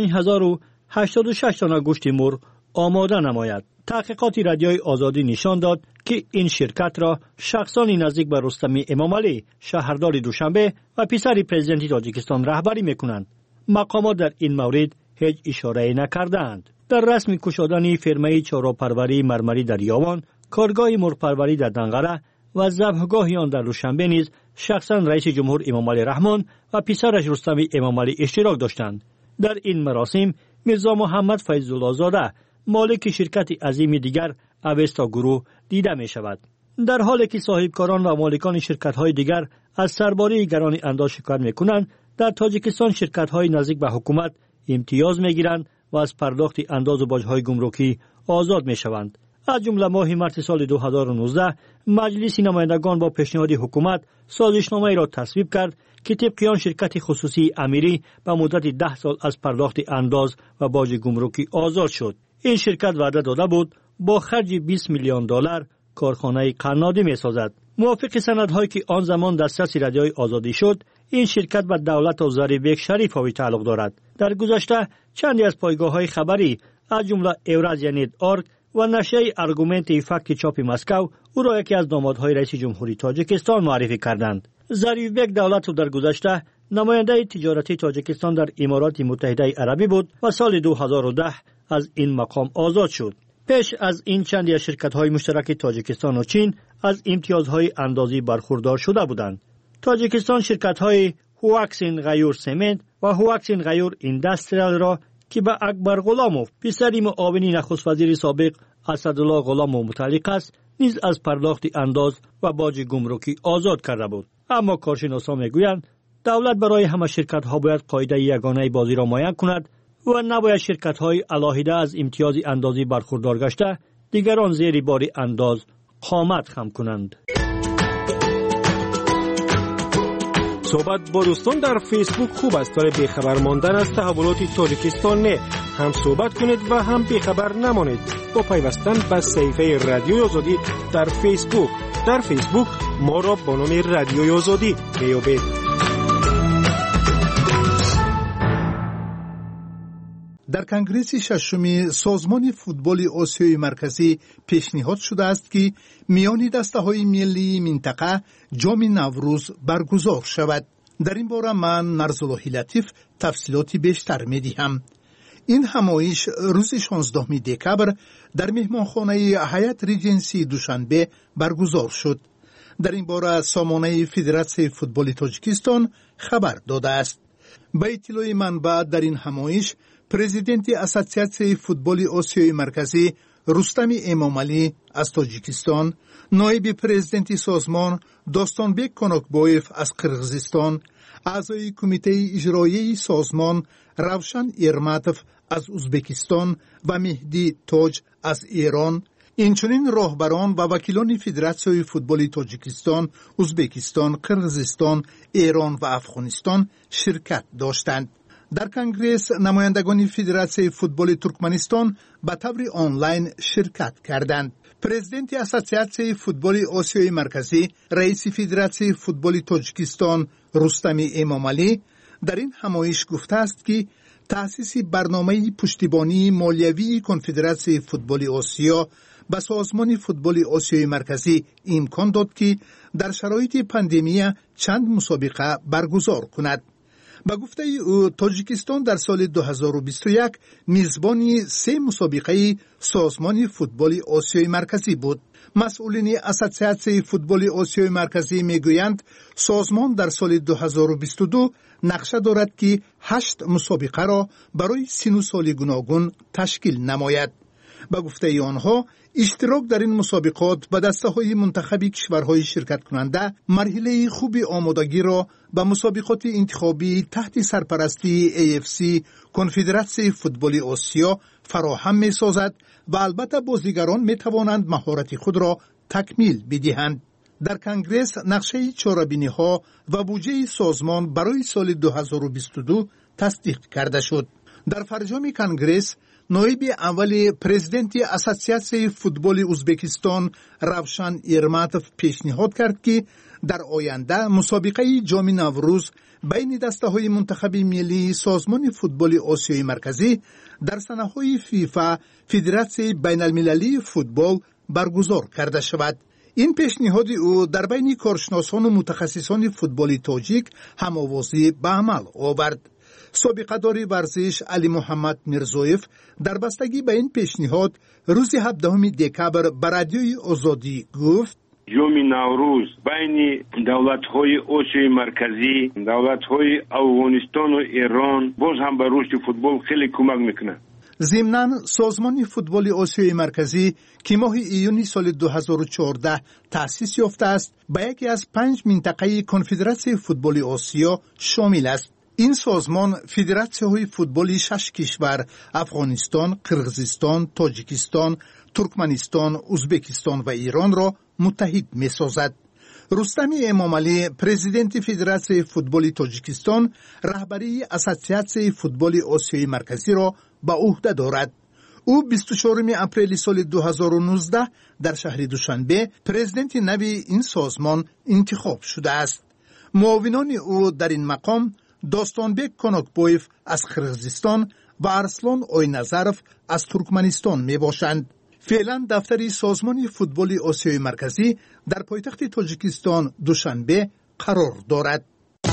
5,086 تن گوشت مرغ آماده نماید. تحقیقات رادیوی آزادی نشان داد که این شرکت را شخصانی نزدیک به رستم امامعلی شهردار دوشنبه و پسر پرزیدنت تاجیکستان رهبری میکنند. مقامات در این مورد هیچ اشاره نکردند. در رسم کشادن فرمه چارواپروری مرمری در یاوان، کارگاه مرغپروری در دنغره و ذبحگاه آن در دوشنبه نیز شخصا رئیس جمهور امامعلی رحمان و پسرش رستم امامعلی اشتراک داشتند. در این مراسم میرزا محمد فیض‌الله زاده مالک شرکت عظیم دیگر اوستا گروه دیده می شود. در حالی که صاحبکاران و مالکان شرکت‌های دیگر از سرباری گران انداز شکایت می‌کنند، در تاجیکستان شرکت‌های نزدیک به حکومت امتیاز می‌گیرند و از پرداخت انداز و باج‌های گمرکی آزاد می‌شوند. از جمله ماه مارس سال 2019 مجلس نمایندگان با پیشنهاد حکومت سازشنامه‌ای را تصویب کرد که طبق آن شرکت خصوصی امیری به مدت 10 سال از پرداخت انداز و باج گمرکی آزاد شد. این شرکت وعده داده بود با خرج 20 میلیون دلار کارخانه قنادی می‌سازد. موافق سندهایی که آن زمان دسترس رادیوی آزادی شد، این شرکت به دولت و ظریف شریفوی تعلق دارد. در گذشته چندی از پایگاه‌های خبری از جمله Eurazia.org و نشریه آرگومنت فکت چاپ مسکو او را یکی از دامادهای رئیس جمهوری تاجیکستان معرفی کردند. ظریف بیگ دولت در گذشته نماینده تجارتی تاجیکستان در امارات متحده عربی بود و سال 2010 از این مقام آزاد شد. پیش از این چندی از شرکت‌های مشترک تاجیکستان و چین از امتیازهای اندازی برخوردار شده بودند. تاجیکستان شرکت‌های هواکسین غیور سمنت و هواکسین غیور اینداستریال را که به اکبر غلاموف پسر معاون نخست وزیر سابق اسدالله غلاموف متعلق است نیز از پرداخت انداز و باج گمرکی آزاد کرده بود. اما کارشناسان میگویند دولت برای همه شرکت‌ها باید قاعده یگانه بازی را معین کند و نباید شرکت‌های علاهیده از امتیاز اندازی برخوردار گشته دیگران زیر بار انداز قامت خم کنند. صحبت با دوستان در فیسبوک خوب است، ولی بیخبر ماندن از تحولات تاجیکستان نه. هم صحبت کنید و هم بیخبر نمانید با پیوستن به صفحه رادیوی آزادی در فیسبوک. در فیسبوک ما را با نام رادیوی آزادی بیابید. در کنگره ششم سازمان فوتبال آسیای مرکزی پیشنهاد شده است که میان دسته‌های ملی منطقه جام نوروز برگزار شود. در این باره من نرزالله لطیف تفصیلاتی بیشتر می‌دهم. این همایش روز 16 دکبر در مهمانخانه هیئت ریجنسی دوشنبه برگزار شد. در این باره سامانه فدراسیون فوتبال تاجیکستان خبر داده است. به اطلاع منبع در این همایش پرزیدنت اسوسیاسیون فوتبال آسیای مرکزی رستم امامعلی از تاجیکستان، نایب پرزیدنت سازمان داستانبک کناکبایف از قرغیزستان، اعضای کمیته اجرایی سازمان روشن ایرماتوف از ازبکستان و مهدی تاج از ایران، اینچنین راهبران و وکیلان فدراسیون فوتبال تاجیکستان، ازبکستان، قرغیزستان، ایران و افغانستان شرکت داشتند. در کنگره نمایندگان فدراسیون فوتبال ترکمنستان به طور آنلاین شرکت کردند. پرزیدنت اساسیاسیون فوتبال آسیای مرکزی، رئیس فدراسیون فوتبال تاجیکستان رستم امامعلی در این همایش گفته است که تأسیس برنامه پشتیبانی مالیوی کنفدراسیون فوتبال آسیا به سازمان فوتبال آسیای مرکزی امکان داد که در شرایط پاندمی چند مسابقه برگزار کند. با گفته او تاجیکستان در سال 2021 میزبان 3 مسابقه سازمان فوتبال آسیای مرکزی بود. مسئولین اساسیاسیون فوتبال آسیای مرکزی میگویند سازمان در سال 2022 نقشه دارد که 8 مسابقه را برای 3 سال گوناگون تشکیل نماید. با گفته آنها اشتراک در این مسابقات به دسته‌های منتخبی کشورهای شرکت کننده مرحله خوب آمادگی را به مسابقات انتخابی تحت سرپرستی AFC کنفدراسیون فوتبال آسیا فراهم می‌سازد و البته بازیگران می‌توانند مهارت خود را تکمیل بدهند. در کنگره نقشه چاره‌بینی‌ها و بودجه سازمان برای سال 2022 تصدیق کرده شد. در فرجام کنگره نایب اول پرزیدنت اساسیاسیون فوتبال ازبکستان روشن ایرماتوف پیشنهاد کرد که در آینده مسابقه جام نوروز بین دسته‌های منتخب ملی سازمان فوتبال آسیای مرکزی در سنه‌های فیفا فدراسیون بین‌المللی فوتبال برگزار کرده شود. این پیشنهاد او در بین کارشناسان و متخصصان فوتبال تاجیک هم‌آوازی به عمل آورد. سابقه‌دار ورزش علی محمد میرزویف در بستگی به این پیشنهاد روز 17 دکبر به رادیوی آزادی گفت: جام نوروز بین دولت‌های آسیای مرکزی، دولت‌های افغانستان و ایران باز هم به رشد فوتبال خیلی کمک میکنه. ضمناً سازمان فوتبال آسیای مرکزی که ماه ایون سال 2014 تأسیس یافته است، به یکی از 5 منطقه کنفدراسیون فوتبال آسیا شامل است. این سازمان فدراسیون‌های فوتبالی 6 کشور افغانستان، قرغیزستان، تاجیکستان، ترکمنستان، ازبکستان و ایران را متحد می‌سازد. رستم امامعلی پرزیدنت فدراسیون فوتبال تاجیکستان رهبری اساسیاسیون فوتبال آسیای مرکزی را به عهده دارد. او 24 اپریل سال 2019 در شهر دوشنبه پرزیدنت نوی این سازمان انتخاب شده است. معاونان او در این مقام داستانبک کناکبایف از قرغیزستان و ارسلان آینظرف از ترکمنستان می باشند. فعلا دفتر سازمان فوتبال آسیای مرکزی در پایتخت تاجیکستان دوشنبه قرار دارد.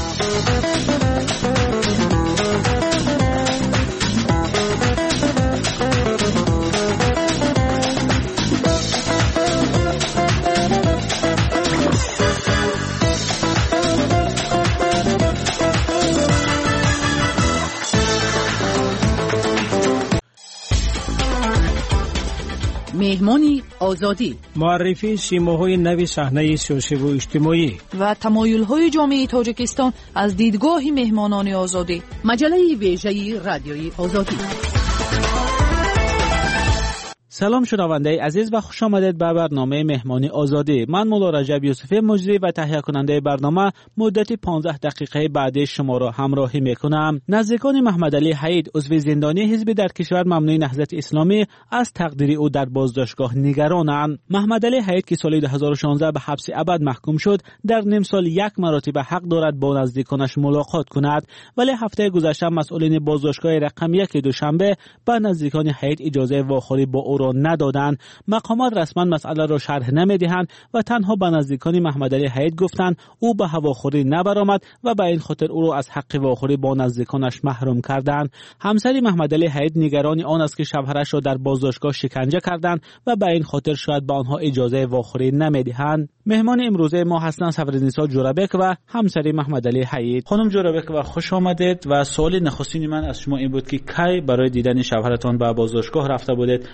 مهمانی آزادی، معرفی سیماهای نوی صحنه سیاسی و اجتماعی و تمایل‌های جامعه تاجیکستان از دیدگاه مهمانان آزادی. مجله ویژه رادیوی آزادی. سلام شنونده عزیز و خوش آمدید به برنامه مهمانی آزادی. من مولا رجب یوسفی مجری و تهیه کننده برنامه مدت 15 دقیقه بعد شما را همراهی میکنم. نزدیکان محمد علی حید عضو زندانی حزب در کشور ممنوع نهضت اسلامی از تقدیر او در بازداشتگاه نگرانند. محمد علی حید که سال 2016 به حبس ابد محکوم شد، در نیم سال 1 مرتبه حق دارد با نزدیکانش ملاقات کند، ولی هفته گذشته مسئولین بازداشتگاه رقم 1 دوشنبه به نزدیکان حید اجازه واخوری با او را ندادند. مقامات رسما مسئله را شرح نمیدهند و تنها به نزدیکان محمد علی حید گفتند او به هواخوری نبرآمد و به این خاطر او را از حق واخوری با نزدیکانش محروم کردند. همسر محمد علی حید نگران آن است که شوهرش را در بازداشتگاه شکنجه کردند و به این خاطر شاید به آنها اجازه واخوری نمیدهند. مهمان امروزه ما هستند صفرالنسا جورابک و همسر محمد علی حید. خانم جورابک و خوش آمدید. و سوال نخستین من از شما این بود که کی برای دیدن شوهرتان به بازداشتگاه رفته بودید و به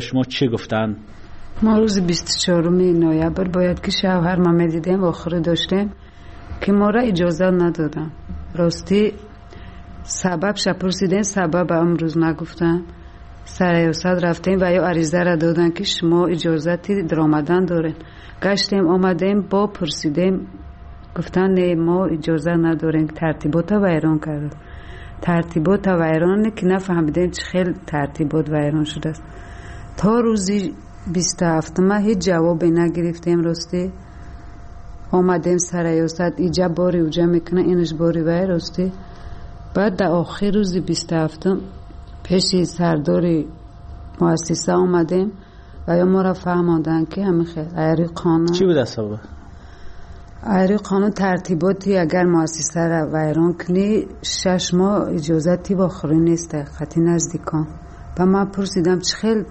شما چی گفتن؟ ما روز 24 نوامبر باید که شوهر ما میدیدیم و آخر داشتیم که ما را اجازه ندادن. راستی سبب پرسیدیم، سبب امروز نگفتن. سرایوسط رفتیم و یا عریضه را دادن که شما اجازتی درآمدن دارین. گشتیم آمدیم با پرسیدیم، گفتن نه ما اجازه نداریم. ترتیبات ویران کرد. ترتیبات ویران که نفهمیدیم چه خیلی ترتیبات ویران شده است. تا روزی 27 ما هیچ جوابی نگرفتیم. راستی آمدیم سرایوسط اینجا باری اوجا میکنه اینش باری وی. راستی بعد در آخر روزی 27 پیش سرداری مؤسسه آمدیم و یا ما را فهماندن که همین خیلی ایری قانون چی بود سبب؟ ایری قانون ترتیباتی اگر مؤسسه را ویران کنی 6 ماه اجازتی با آخری نیست خطی نزدیکان. و من پرسیدم چه خیلی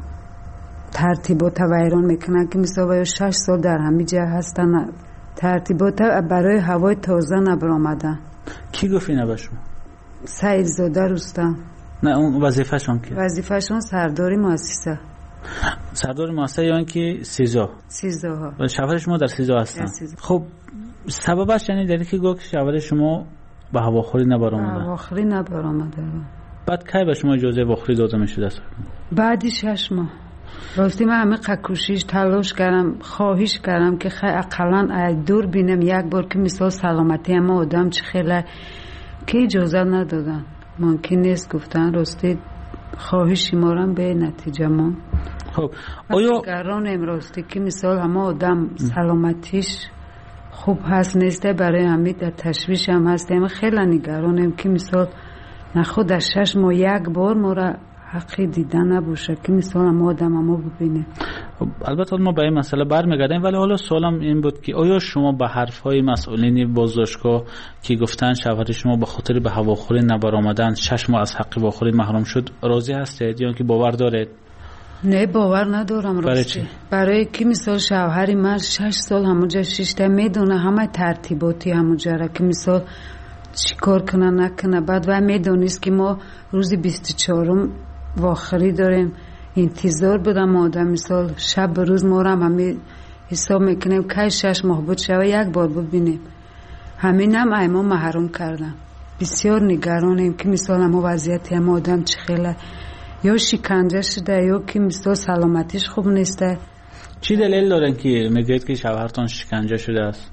ترتیبات ویران میکنن که مثلا 6 سال در همین جا هستن. ترتیبات برای هوای تازه نبرآمدن. کی گفت اینو به شما؟ سعید زاده رستم. نه اون وظیفه‌شون که وظیفه‌شون سرداری مؤسسه. سردار مؤسسه یعنی که سیزا ها و شوهر شما در سیزا هستن. خب سببش یعنی دلیلی که گفت شوهر شما به هواخوری نبرآمده. هواخوری نبرآمده. بعد کی به شما اجازه هواخوری داده میشد است؟ بعدی 6 ماه. راستی من همه کوشش تلاش کردم، خواهش کردم که خیلی اقلا دور بینم یک بار که مثال سلامتی ما آدم چه خیلی که اجازه ندادن. ممکن نیست گفتن. راستی خواهشی ما را به نتیجه ما. خب آیا نگرانم راستی که مثال همه آدم سلامتیش خوب هست نیسته، برای همین در تشویش هم هستیم. خیلی نگرانم که مثال نخود در 6 ماه یک بار ما را حقی دیدن نباشه که مثلا ما آدم ما ببینیم. البته ما به این مسئله برمیگردیم، ولی حالا سوالم این بود که آیا شما به حرفهای مسئولین بازداشتگاه که گفتن شوهر شما به خاطر به هواخوری نبرآمدن 6 ماه از حق هواخوری محروم شد راضی هستید یا که باور دارید؟ نه باور ندارم. راستی برای که مثال شوهر من 6 سال همونجا شیشته میدونه همه ترتیباتی همونجا را که مثال چی کار کنه نکنه. بعد و میدونیست که ما روزی 24 و آخری داریم انتظار بدم آدم مثال شب روز ما هم همین حساب میکنیم که 6 ماه بود شوه یک بار ببینیم. همین هم ایما محروم کردم. بسیار نگرانیم که مثال هم وضعیتی هم آدم چه خیلی یا شکنجه شده یا که مثال سلامتیش خوب نیسته. چی دلیل دارن که میگید که شوهرتان شکنجه شده است؟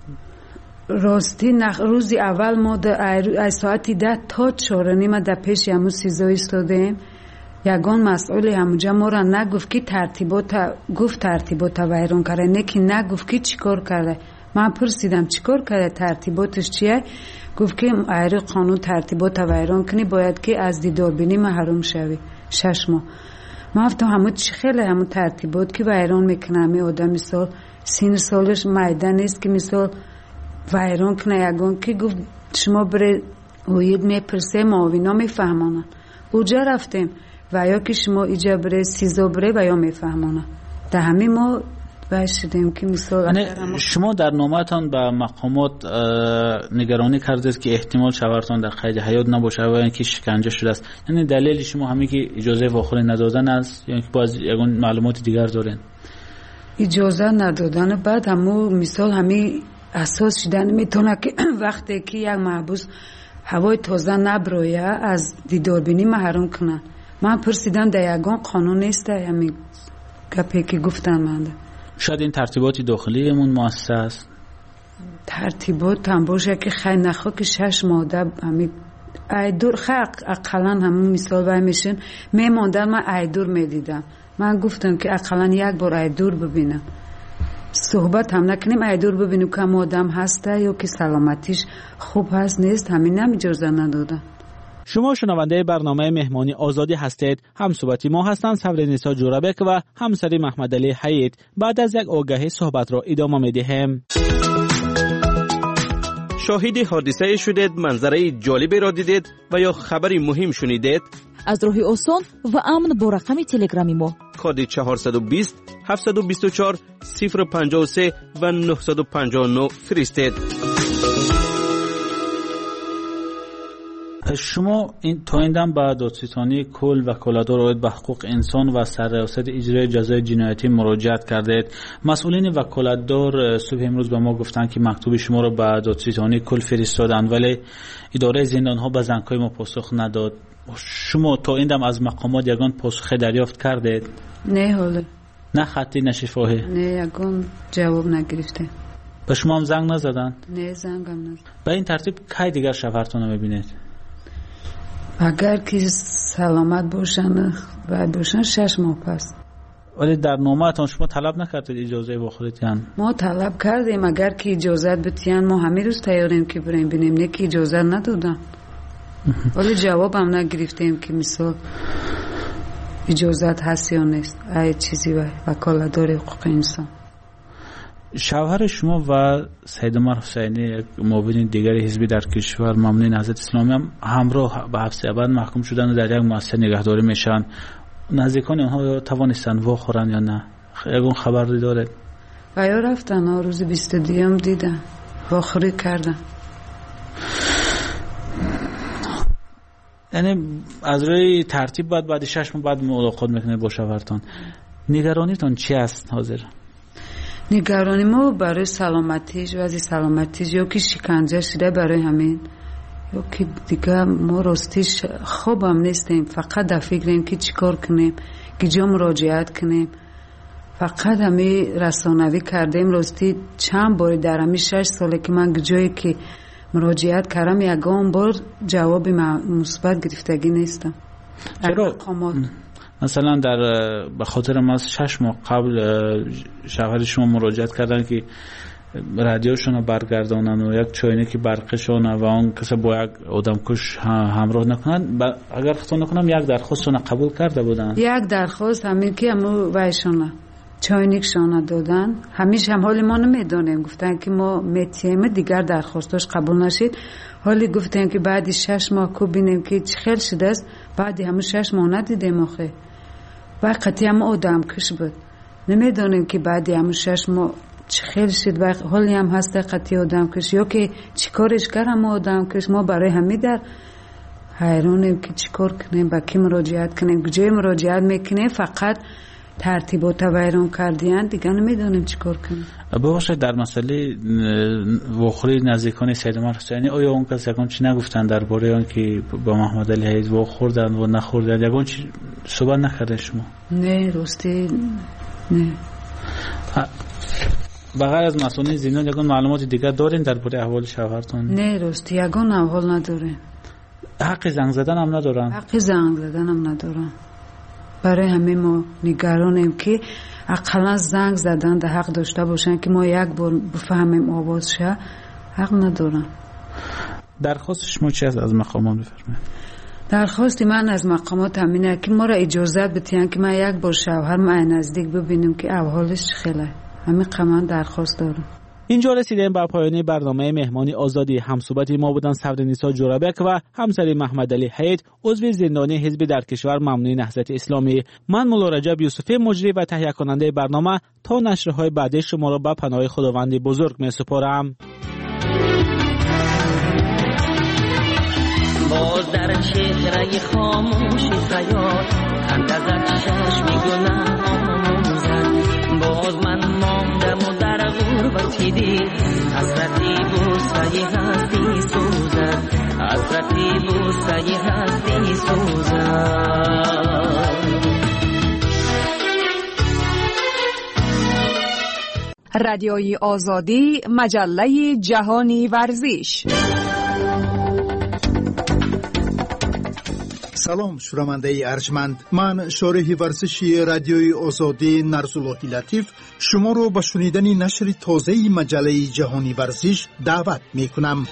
راستی روزی اول ما در ساعتی 10 تا 4:30 در پیش همون سیزا ایستادیم. یگان مسئول همونجا ما را نگفت که ترتیبات ویران کرده، نه که نگفت که چی کار کرده. من پرسیدم چی کار کرده، ترتیباتش چیه؟ گفت که ایری قانون ترتیبات ویران کنی باید که از دیداربینی محروم شوی 6 ماه. من گفتم همون چی خیلی همون ترتیبات که ویران میکنه همه آدم مثال سین سالش میدان نیست که مثال ویران کنه. یگان که گفت شما بره وید میپرسه معاوینا میفهمانن. اوجا رفتیم و یا که شما ایجا بره سیزا بره و یا میفهمانن. در همین ما باشیدیم که مثال شما در نامه‌تان به مقامات نگرانی کردید که احتمال شوهرتان در قید حیات نباشه و اینکه شکنجه شده است. یعنی دلیل شما همین که اجازه هواخوری ندادن است یا اینکه باز یگان معلومات دیگر دارین؟ اجازه ندادن. بعد همون مثال همین اساس شدن میتونه که وقتی که یک محبوس هوای تازه نبرویه از دیداربینی محروم کنن. من پرسیدم در یگان قانون نیست همین گپی که گفتن من شاید این ترتیبات داخلی امون مؤسسه است. ترتیبات هم باشه که خیلی نخواه که 6 ماده همین ایدور خیلی اقلا همون مثال باید میشن میماندن. من ایدور میدیدم. من گفتم که اقلا یک بار ایدور ببینم، صحبت هم نکنیم ایدور ببینیم که هم آدم هسته یا که سلامتیش خوب هست نیست. همین هم اجازه ندادن. شما شنونده برنامه مهمانی آزادی هستید. هم صحبتی ما هستند صبرنیسا جورابک و همسری محمد علی حیید. بعد از یک آگهی صحبت را ادامه می‌دهیم. شاهد حادثه شدید، منظره جالبی را دیدید و یا خبری مهم شنیدید؟ از راه آسان و امن با رقم تلگرامی ما کد 420 724 053 و 959 فرستید. شما تا این دم با دادستانی کل و کلادار اوید به حقوق انسان و سرریاست اجرای جزای جنایتی مراجعت کردید. مسئولین و کلادار صبح امروز به ما گفتن که مکتوب شما رو به دادستانی کل فرستادن، ولی اداره زندان ها به زنگ‌های ما پاسخ نداد. شما تا این دم از مقامات یگان پاسخ دریافت کردید؟ نه حالا. نه خطی نه شفاهی؟ نه یگان جواب نگرفته. به شما هم زنگ نزدن؟ نه زنگم نزد. به این ترتیب کی دیگر شوهرتون رو میبینید؟ اگر که سلامت باشن و باشن 6 ماه پس. ولی در نامه‌تان شما طلب نکردید اجازه بخورید؟ ما طلب کردیم اگر که اجازه بدین ما همه روز تیاریم که بریم ببینیم، نه که اجازه ندادن. ولی جواب هم نگرفتیم که مثلا اجازت هست یا نیست. ای چیزی وکالتدار حقوق انسان. شوهر شما و سید عمر حسینی یک معاون دیگر حزبی در کشور ممنوع نهضت اسلامی هم همراه به حبس ابد محکوم شدن و در یک مؤسسه نگهداری میشن. نزدیکان آنها توانستن واخورن یا نه؟ یگون خبری داره؟ آیا رفتن روز 22 هم دیدن واخوری کردن. یعنی از روی ترتیب بعد 6 ماه بعد ملاقات میکنه با شوهرتان. نگرانیتان چی است حاضر؟ نگرانی ما برای سلامتیش، وضع سلامتیش یا که شکنجه شده برای همین یا که دیگه ما راستیش خوب هم نیستیم. فقط در فکریم که چیکار کنیم، که جا مراجعت کنیم. فقط همه رسانوی کردیم. راستی چند بار در همین 6 ساله که من جایی که مراجعت کردم یگان بار جواب مثبت گرفتگی نیستم. چرا؟ مثلا در به خاطر ما 6 ماه قبل شوهر شما مراجعت کردن که رادیوشون رو برگردانن و یک چاینکی برقشون و اون کسی با یک آدمکش همراه نکنن. اگر خطا نکنم یک درخواستون قبول کرده بودن. یک درخواست همین که همو وایشونه چاینکشون دادن. همیشه هم حال ما نمیدونیم. گفتن که ما میتیم دیگر درخواستاش قبول نشید. حالی گفتن که بعد 6 ماه کو بینیم که چه خیل شده است. بعد همون 6 ماه ندیدیم آخه. وقتی هم آدم کش بود. نمیدونیم که بعد همون 6 ماه چه خیل شد و حالی هم هست قطعی آدم کش یا که چی کارش کردم آدم کش. ما برای همی در حیرانیم که چی کار کنیم، با کی مراجعت کنیم، کجای مراجعت میکنیم. فقط ترتیبات ویران کردین دیگه نمیدونیم چی کار کنیم. ببخشید در مسئله واخوری نزدیکان سید عمر حسینی آیا اون کس یکون چی نگفتن درباره آن که با محمد علی حیز واخوردن و نخوردن؟ یکون چی صحبت نکردن شما؟ نه راستی نه. بغیر از مسئولین زندان یکون معلومات دیگه دارین درباره احوال شوهرتون؟ نه راستی یکون احوال ندارین. حق زنگ زدن هم ندارن؟ حق زنگ زدن هم ندارن. برای همه ما نگرانیم که اقلا زنگ زدن در حق داشته باشن که ما یک بار بفهمیم آواز شه. حق ندارن. درخواست شما چی است از مقامات بفرمایید؟ درخواست من از مقامات همینه که ما را اجازه بدین که من یک بار شوهرم نزدیک ببینیم که احوالش خیلی. همین قمان درخواست دارم. اینجا رسیدیم به پایان برنامه مهمانی آزادی. همصحبت ما بودن صبرنیسا جورابک و همسر محمد علی حید، عضو زندانی حزب در کشور ممنوع نهضت اسلامی. من مولا رجب یوسفی مجری و تهیه کننده برنامه تا نشرهای بعدی شما را به پناه خداوند بزرگ می‌سپارم. باز در چهره خاموشی خیال خنده زد چشمی گلم آموزد. باز من ماندم و در غربتی دید حسرتی بوسه هستی سوزد. حسرتی بوسه هستی سوزد. رادیوی آزادی، مجله جهانی ورزش. سلام شنونده ارجمند، من شارح ورزشی رادیوی آزادی نرزاللهی لطیف شما رو به شنیدن نشر تازه مجله جهانی ورزش دعوت می کنم.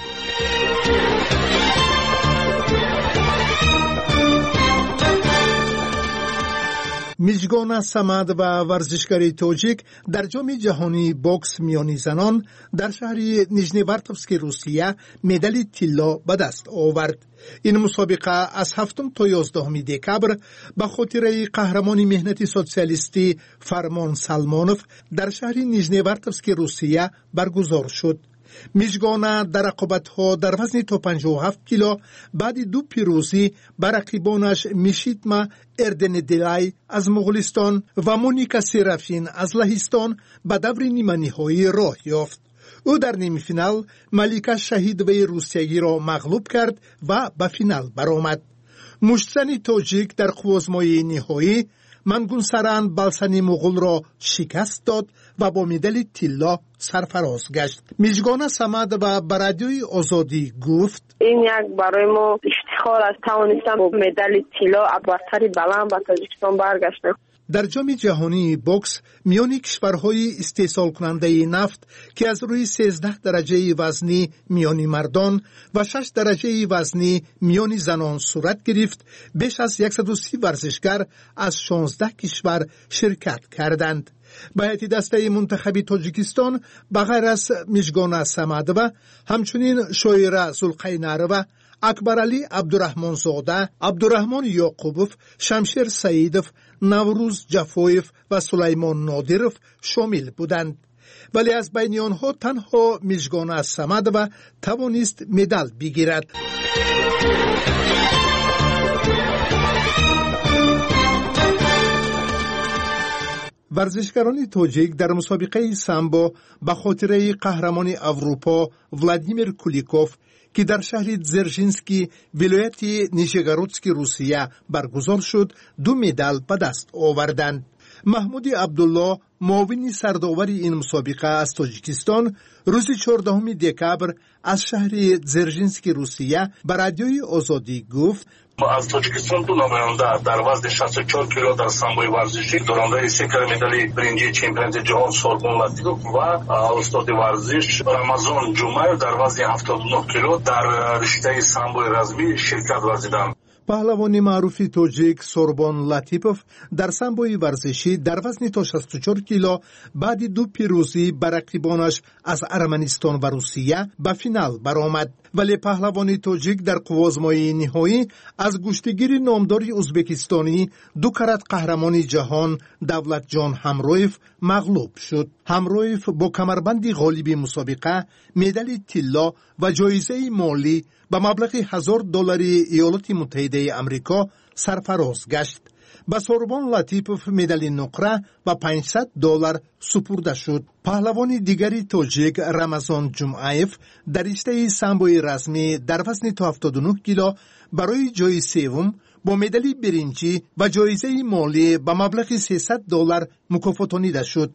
میزگان صمد و ورزشکار تاجیک در جام جهانی باکس میانی زنان در شهر نیژنیوارتوفسک روسیه مدال طلا به دست آورد. این مسابقه از 7 تا 11 دکبر به خاطر قهرمان مهنتی سوسیالیستی فرمان سلمانوف در شهر نیژنیوارتوفسک روسیه برگزار شد. میژگانه در رقابت‌ها در وزن تا 57 کیلو بعد 2 پیروزی بر رقیبانش میشیتما اردندلای از مغولستان و مونیکا سرافین از لهستان به دور نیمه نهایی راه یافت. او در نیمه فینال ملیکا شهیدوی روسیایی را مغلوب کرد و به فینال برآمد. مشتزن تاجیک در قوزمای نهایی منگونسران بالسانی مغول را شکست داد و با مدال طلا سرفراز گشت. میژگانه صمد و به رادیوی آزادی گفت این یک برای ما افتخار است توانستم با مدال طلا برتری بلند به تاجیکستان برگشتم. در جام جهانی بوکس میان کشورهای استحصال کننده نفت که از روی 13 درجه وزنی میان مردان و 6 درجه وزنی میان زنان صورت گرفت، بیش از 130 ورزشگر از 16 کشور شرکت کردند. به هیئت دسته منتخب تاجیکستان بغیر از میژگانه صمدوه همچنین شویره زلقینروه، اکبر علی عبدالرحمن زاده، عبدالرحمن یعقوبوف، شمشیر سعیدوف، نوروز جفویف و سلیمان نادیروف شامل بودند. ولی از بین آنها تنها میژگانه صمدوه توانست مدال بگیرد. ورزشکاران تاجیک در مسابقه سامبو به خاطره قهرمان اروپا ولادیمیر کولیکوف که در شهر زرژینسکی ولایت نیشگورودسک روسیه برگزار شد 2 مدال به دست آوردند. محمود عبدالله معاون سردآور این مسابقه از تاجیکستان روز 14 دکبر از شهر زرژینسک روسیه به رادیوی آزادی گفت از تاجیکستان 2 نماینده در وزن 64 کیلو در سامبوی ورزشی دارنده 3 مدال برنجی چمپیونات جهان سوربون لاتیپوف و استاد ورزش رمضان جمعه در وزن 79 کیلو در رشته سامبوی رزمی شرکت ورزیدند. پهلوان معروف تاجیک سوربون لاتیپوف در سامبوی ورزشی در وزن تا 64 کیلو بعد 2 پیروزی بر رقیبانش از ارمنستان و روسیه به فینال برآمد. ولی پهلوان تاجیک در قوزمای نهایی از گشتگیر نامدار ازبکستانی 2 کرات قهرمان جهان دولت جان همرویف مغلوب شد. همرویف با کمربند غالب مسابقه مدال طلا و جایزه مالی به مبلغ $1000 ایالات متحده آمریکا سرفراز گشت. به سوربون لاتیپوف مدال نقره و $500 سپرده شد. پهلوان دیگری تاجیک رمضان جمعایف در رشته سامبوی رزمی در وزن تا 79 کیلو برای جای سوم با مدال برنجی و جایزه مالی به مبلغ $300 مکافاتانیده شد.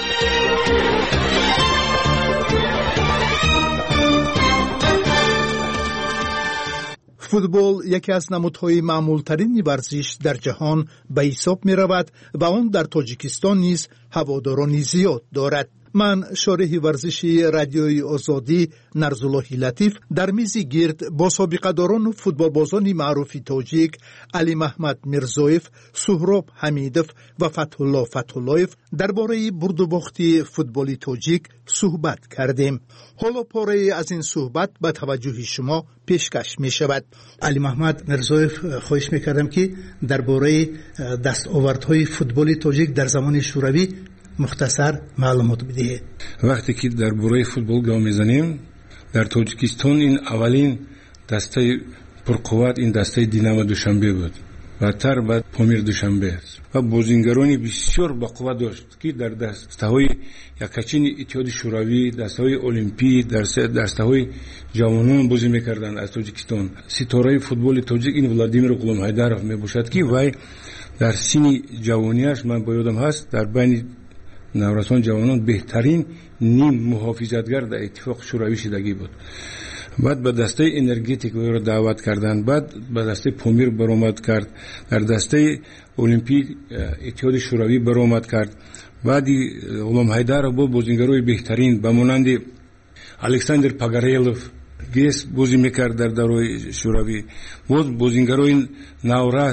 فوتبال یکی از نمودهای معمولترین ورزش در جهان به حساب می رود و آن در تاجیکستان نیز هواداران زیاد دارد. من شارح ورزشی رادیوی آزادی نرزالله لطیف در میز گرد با سابقه‌داران و فوتبالبازان معروف تاجیک علی محمد میرزایف، سهراب حمیدوف و فتحالله فتحالله‌ایف درباره برد و باخت فوتبال تاجیک صحبت کردیم. حالا پاره از این صحبت به توجه شما پیشکش می شود. علی محمد میرزایف خواهش می کردم که درباره دستاوردهای فوتبال تاجیک در زمان شوروی مختصر معلومات بدهید. وقتی که در باره فوتبال گام میزنیم در تاجیکستان این اولین دسته پرقوت این دسته دینامو دوشنبه بود و تر بعد پامیر دوشنبه و بازیگرانی بسیار با قوت داشت که در دسته‌های یکچین اتحاد شوروی، دسته‌های المپی، دسته‌های جوانان بازی می‌کردند از تاجیکستان. ستاره فوتبال تاجیک این ولادیمیر غلامحیدرov میباشد که وای در سن جوانیش من با یادم هست در بین نورسان جوانان بهترین نیم محافظتگر در اتفاق شوروی شدگی بود. بعد به دسته انرژتیک رو دعوت کردند، بعد به دسته پامیر برآمد کرد، در دسته المپیک اتحاد شوروی برآمد کرد. بعد غلامحیدرov بود بازیگرای بهترین به مانند الکساندر پاگارلوف گیس بازی میکرد در دوران شوروی. بود بازیگرای نورس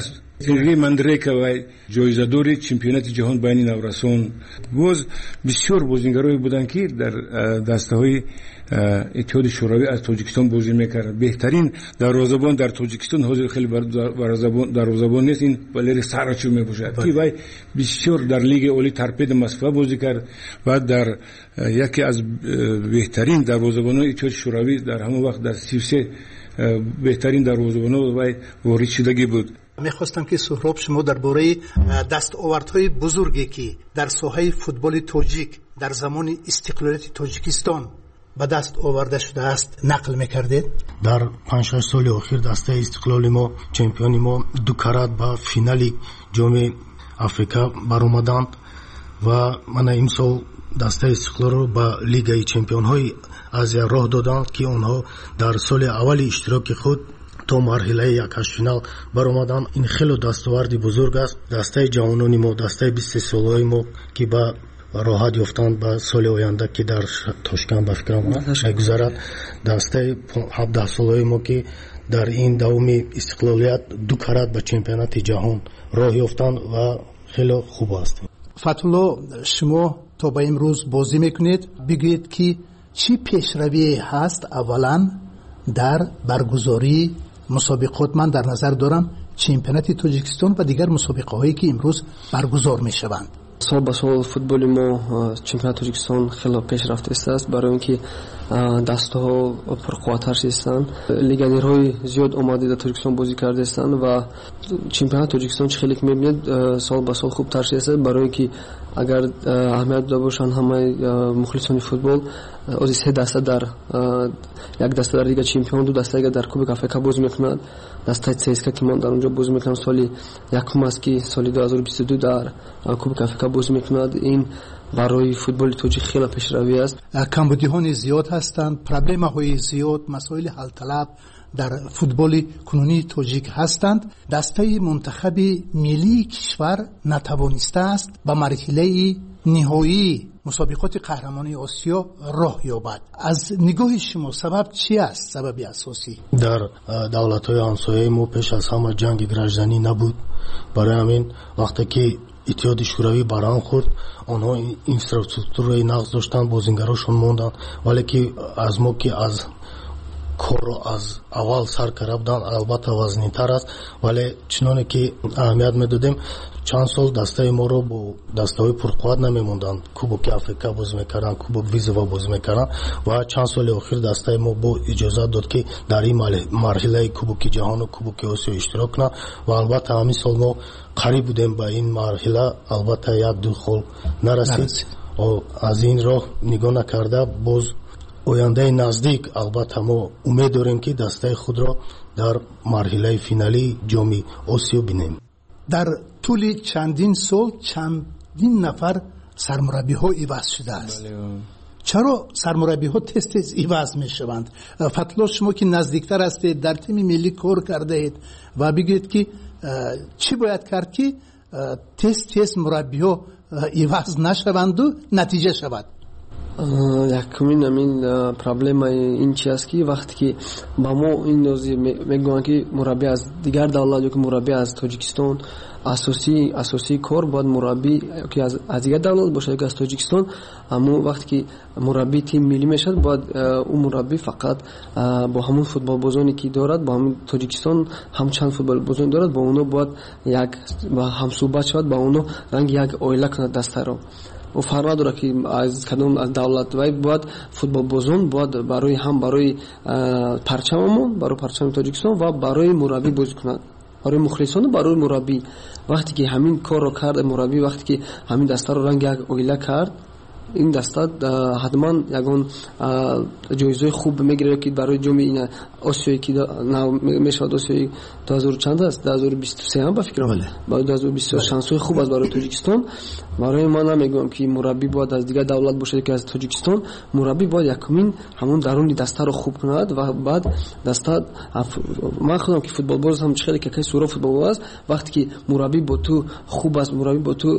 سرگی مندریک و جایزه‌دار چمپیونات جهان بین نورسان باز بسیار بازیگرایی بودند که در دسته‌های اتحاد شوروی از تاجیکستان بازی میکردند. بهترین دروازه‌بان در تاجیکستان حاضر خیلی دروازه‌بان نیست، این والری سارچو میباشد که وای بسیار در لیگ اولی ترپید مسکو بازی کرد و در یکی از بهترین دروازه‌بانان اتحاد شوروی در همون وقت در 33 بهترین دروازه‌بان وای وارد شدگی بود. میخواستم که سهراب شما درباره دستاوردهای بزرگی که در ساحه فوتبال تاجیک در زمان استقلالیت تاجیکستان به دست آورده شده است نقل میکردید. در 5-6 سال اخیر دسته استقلال ما چمپیون ما 2 کرات به فینال جام افریقا برآمدند و من امسال دسته استقلال رو به لیگ چمپیون های آسیا راه دادند که آنها در سال اول اشتراک خود تا مرحله یکش فینال برآمدند. این خیلی دستاورد بزرگ است. دسته جوانان ما، دسته 20 ساله‌ای ما که به راحت یافتند به سال آینده که در تاشکند به فکرم میگذرد، دسته 17 ساله‌ای ما که در این دوم استقلالیت 2 کرات به چمپیونات جهان راه یافتند و خیلی خوب است. فتح‌الله شما تا به امروز بازی میکنید، بگویید که چی پیشروی هست اولا در برگزاری مسابقات؟ من در نظر دارم چمپیونات تاجیکستان و دیگر مسابقه هایی که امروز برگزار می شوند. سال به سال فوتبال ما چمپیونات تاجیکستان خیلی پیشرفته است، برای اینکه دسته‌ها پرقوت‌تر هستند. لیگانرهای زیاد آمده در تاجیکستان بازی کرده هستند و چمپیونات تاجیکستان خیلی می‌بینید سال به سال خوبتر شده، برای اینکه اگر اهمیت داشته باشند همه مخلصان فوتبال از 3 دسته در یک دسته در لیگ چمپیون، 2 دسته در کوبک آفریقا بازی می‌کنند. دسته CSKA که من در اونجا بازی می‌کنم سال یکم است که سال 2022 در کوبک آفریقا بازی می‌کنند. این برای فوتبال تاجیک خیلی پیشروی است. کمبودی‌های زیاد هستند، پرابلم‌های زیاد، مسائل حل طلب در فوتبال کنونی تاجیک هستند. دسته منتخب ملی کشور نتوانسته است به مرحله نهایی مسابقات قهرمانی آسیا راه یابد. از نگاه شما سبب چی است؟ سبب اساسی در دولت‌های همسایه ما پیش از همه جنگ گرجدنی نبود. برای همین وقتی که اتحاد شوروی بران خورد، آنها اینفراستراکچور نقض داشتن، بازیگراشون موندن، ولی که از ما که از کار از اول سر کردن البته وزنی‌تر است، ولی چنانه که اهمیت میدادیم چند سال دسته ما رو با دسته‌های پرقوت نمیموندن. کوبک آفریقا بازی میکردن، کوبک ویزوا بازی میکردن و چند سال اخیر دسته ما با اجازه داد که در این مرحله کوبک جهان و کوبک آسیا اشتراک کنه و البته همین سال ما قریب بودیم به این مرحله، البته 1-2 سال نرسید. از این راه نگاه نکرده باز آینده نزدیک البته ما امید داریم که دسته خود را در مرحله فینالی جام آسیا بینیم. در طول چندین سال چندین نفر سرمربی ها عوض شده است. چرا سرمربی ها تست عوض می شوند؟ فتح‌الله شما که نزدیکتر هستید، در تیم ملی کار کرده اید و بگید که چی باید کرد که تست مربی ها عوض نشوند و نتیجه شود؟ یکمین همین پرابلم این چی است که وقتی که با ما این نوزی میگویند که مربی از دیگر دولت یا که مربی از تاجیکستان اساسی کار باید مربی که از دیگر دولت باشه که از تاجیکستان، اما وقتی که مربی تیم ملی میشد باید اون مربی فقط با همون فوتبال بازانی که دارد، با همون تاجیکستان هم چند فوتبال بازان دارد، با اونها باید یک هم صحبت شود، با اونها رنگ یک اویله کند دسته را و فرق داره که از کدام از دولت وای باید فوتبال بازان باید برای هم برای پرچممون، برای پرچم تاجیکستان و برای مربی بازی کنند، برای مخلصان برای مربی. وقتی که همین کار رو کرد مربی، وقتی که همین دسته رو رنگ یک اویله کرد، این دسته حتما یگان جایزه خوب میگیره که برای جام این آسیایی که میشه آسیایی 2000 چند است 2023 هم به فکرم با 2023 شانس خوب است برای تاجیکستان. برای من میگم که مربی باید از دیگه دولت باشه که از تاجیکستان، مربی باید یکمین همون درون دسته رو خوب کند و بعد دسته من خودم که فوتبال باز هم خیلی که سورا فوتبال باز وقتی که مربی با تو خوب است، مربی با تو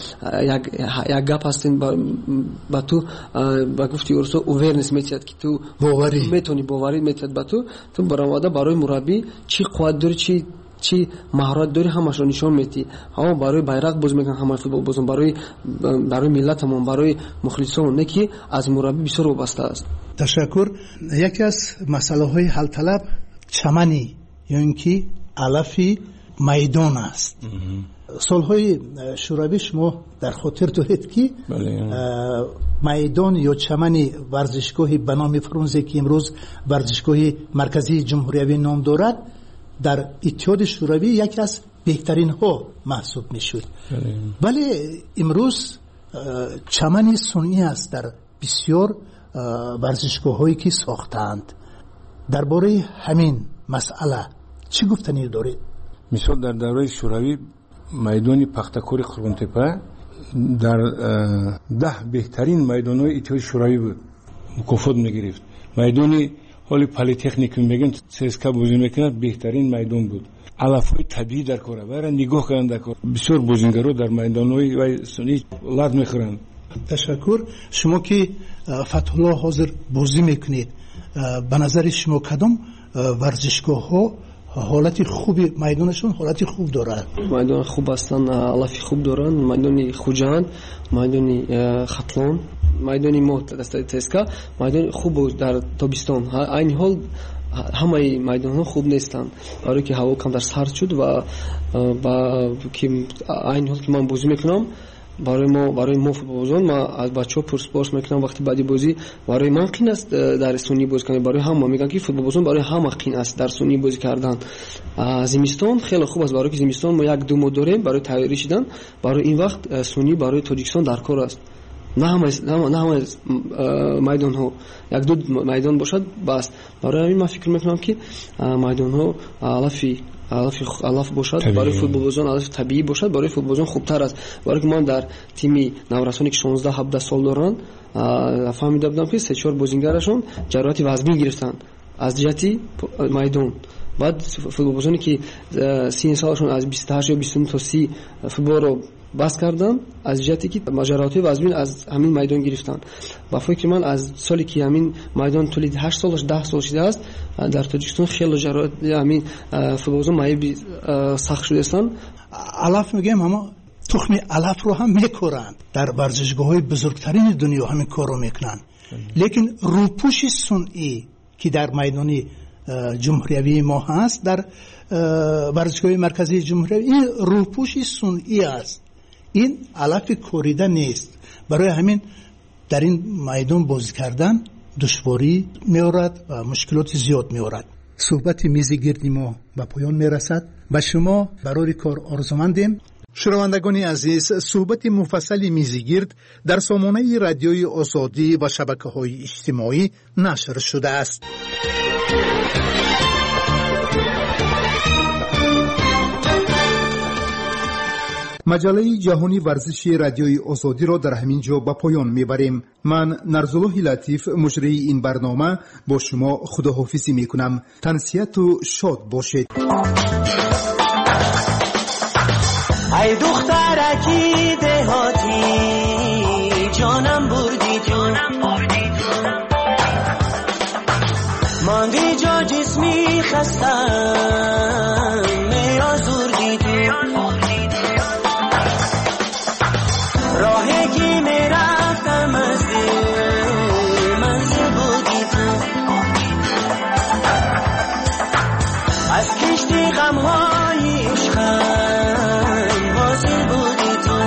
یک گپ هستین با تو با گفتی ارسو اوورنس میتید که تو باوری میتونی باوری میتید با تو برآمده برای مربی چی قوت داری، چی چی مهارت داری همش رو نشون میدی. ها برای بیرق بازی میکنن، همه فوتبال بازم برای ملتمون، برای مخلصون، نه که از مربی بسیار وابسته است. تشکر. یکی از مسئله های حل طلب چمنی یا اینکه علفی میدان است. سالهای شوروی شما در خاطر دارید که میدان یا چمن ورزشگاه به نام فرونزه که امروز ورزشگاه مرکزی جمهوری نام دارد در اتحاد شوروی یکی از بهترین ها محسوب میشد. ولی امروز چمن صنعی است در بسیار ورزشگاه هایی که ساختند. درباره همین مسئله چی گفتنی دارید؟ مثال در دوره شوروی میدان پختکور قرغن‌تپه در 10 بهترین میدان‌های اتحاد شوروی بود، مکافات می‌گرفت. میدانی حالی پلی‌تکنیک میگن سسکا بازی میکنند، بهترین میدان بود. علف‌های طبیعی در کار برای نگاه کردن در کار. بسیار بازیگرا در میدان‌های و سنی لرد می‌خورند. تشکر. شما که فتح الله حاضر بازی میکنید، به نظر شما کدام ورزشگاه‌ها حالت خوبی میدانشون حالت خوب دارد؟ میدان خوب هستن، علفی خوب دارن. میدان خوجان، میدان خطلان، میدان موت دسته تسکا، میدان خوب در تابستان. این حال همه میدان ها خوب نیستن، برای که هوا کم در سرد شد و که این حال که من بازی میکنم برای ما فوتبالبازان، ما از بچه‌ها پرسپارس میکنم وقتی بعدی بازی برای من قین است در سونی بازی کردن. برای همه میگن که فوتبالبازان برای همه قین است در سونی بازی کردن. زمستان خیلی خوب است، برای که زمستان ما 1-2 ماه داریم برای تیاری شدن. برای این وقت سونی برای تاجیکستان در کار است. نه همه میدان ها 1-2 میدان باشد بس. برای همین من فکر میکنم که میدان ها علف باشد طبیعی. برای فوتبالبازان علف طبیعی باشد، برای فوتبالبازان خوبتر است. برای که من در تیم نورسانی که 16-17 سال دارن فهمیده بودم که 3-4 بازیگرشون جراحت وزنی گرفتن از جهتی میدان. بعد فوتبالبازانی که سن سالشون از 28 یا 29 تا 30 فوتبال رو بس کردن از جهتی که جراحت وزنی از همین میدان گرفتن. با فکر من از سالی که همین میدان تولید 8 سالش 10 سال شده است در تاجیکستان خیلی جراحت همین فوتبالبازان مایه سخت شده هستند. علف میگم اما تخم علف رو هم میکورند، در ورزشگاه‌های بزرگترین دنیا همین کار رو میکنن. لیکن روپوش صنعی که در میدان جمهوری ما هست، در ورزشگاه مرکزی جمهوری، این روپوش صنعی است، این علف کوریده نیست. برای همین در این میدان بازی کردن دشواری می‌آورد و مشکلات زیاد می‌آورد. صحبت میزگردی ما به پایان میرسد. و شما برای کار آرزومندیم. شنوندگان عزیز، صحبت مفصل میزگرد در سامانه رادیوی آزادی و شبکه‌های اجتماعی نشر شده است. مجله جهانی ورزشی رادیوی آزادی را در همین جا به پایان میبریم. من نرزالله لطیف مجری این برنامه با شما خداحافظی میکنم. تنسیت و شاد باشید. ای دخترکی دهاتی جانم بردی تو، ماندی جا جسمی خستم میازوردی تو، راهی که میرفتم از دل منزل بودی تو، از کشتی غمهای عشقم حاصل بودی تو،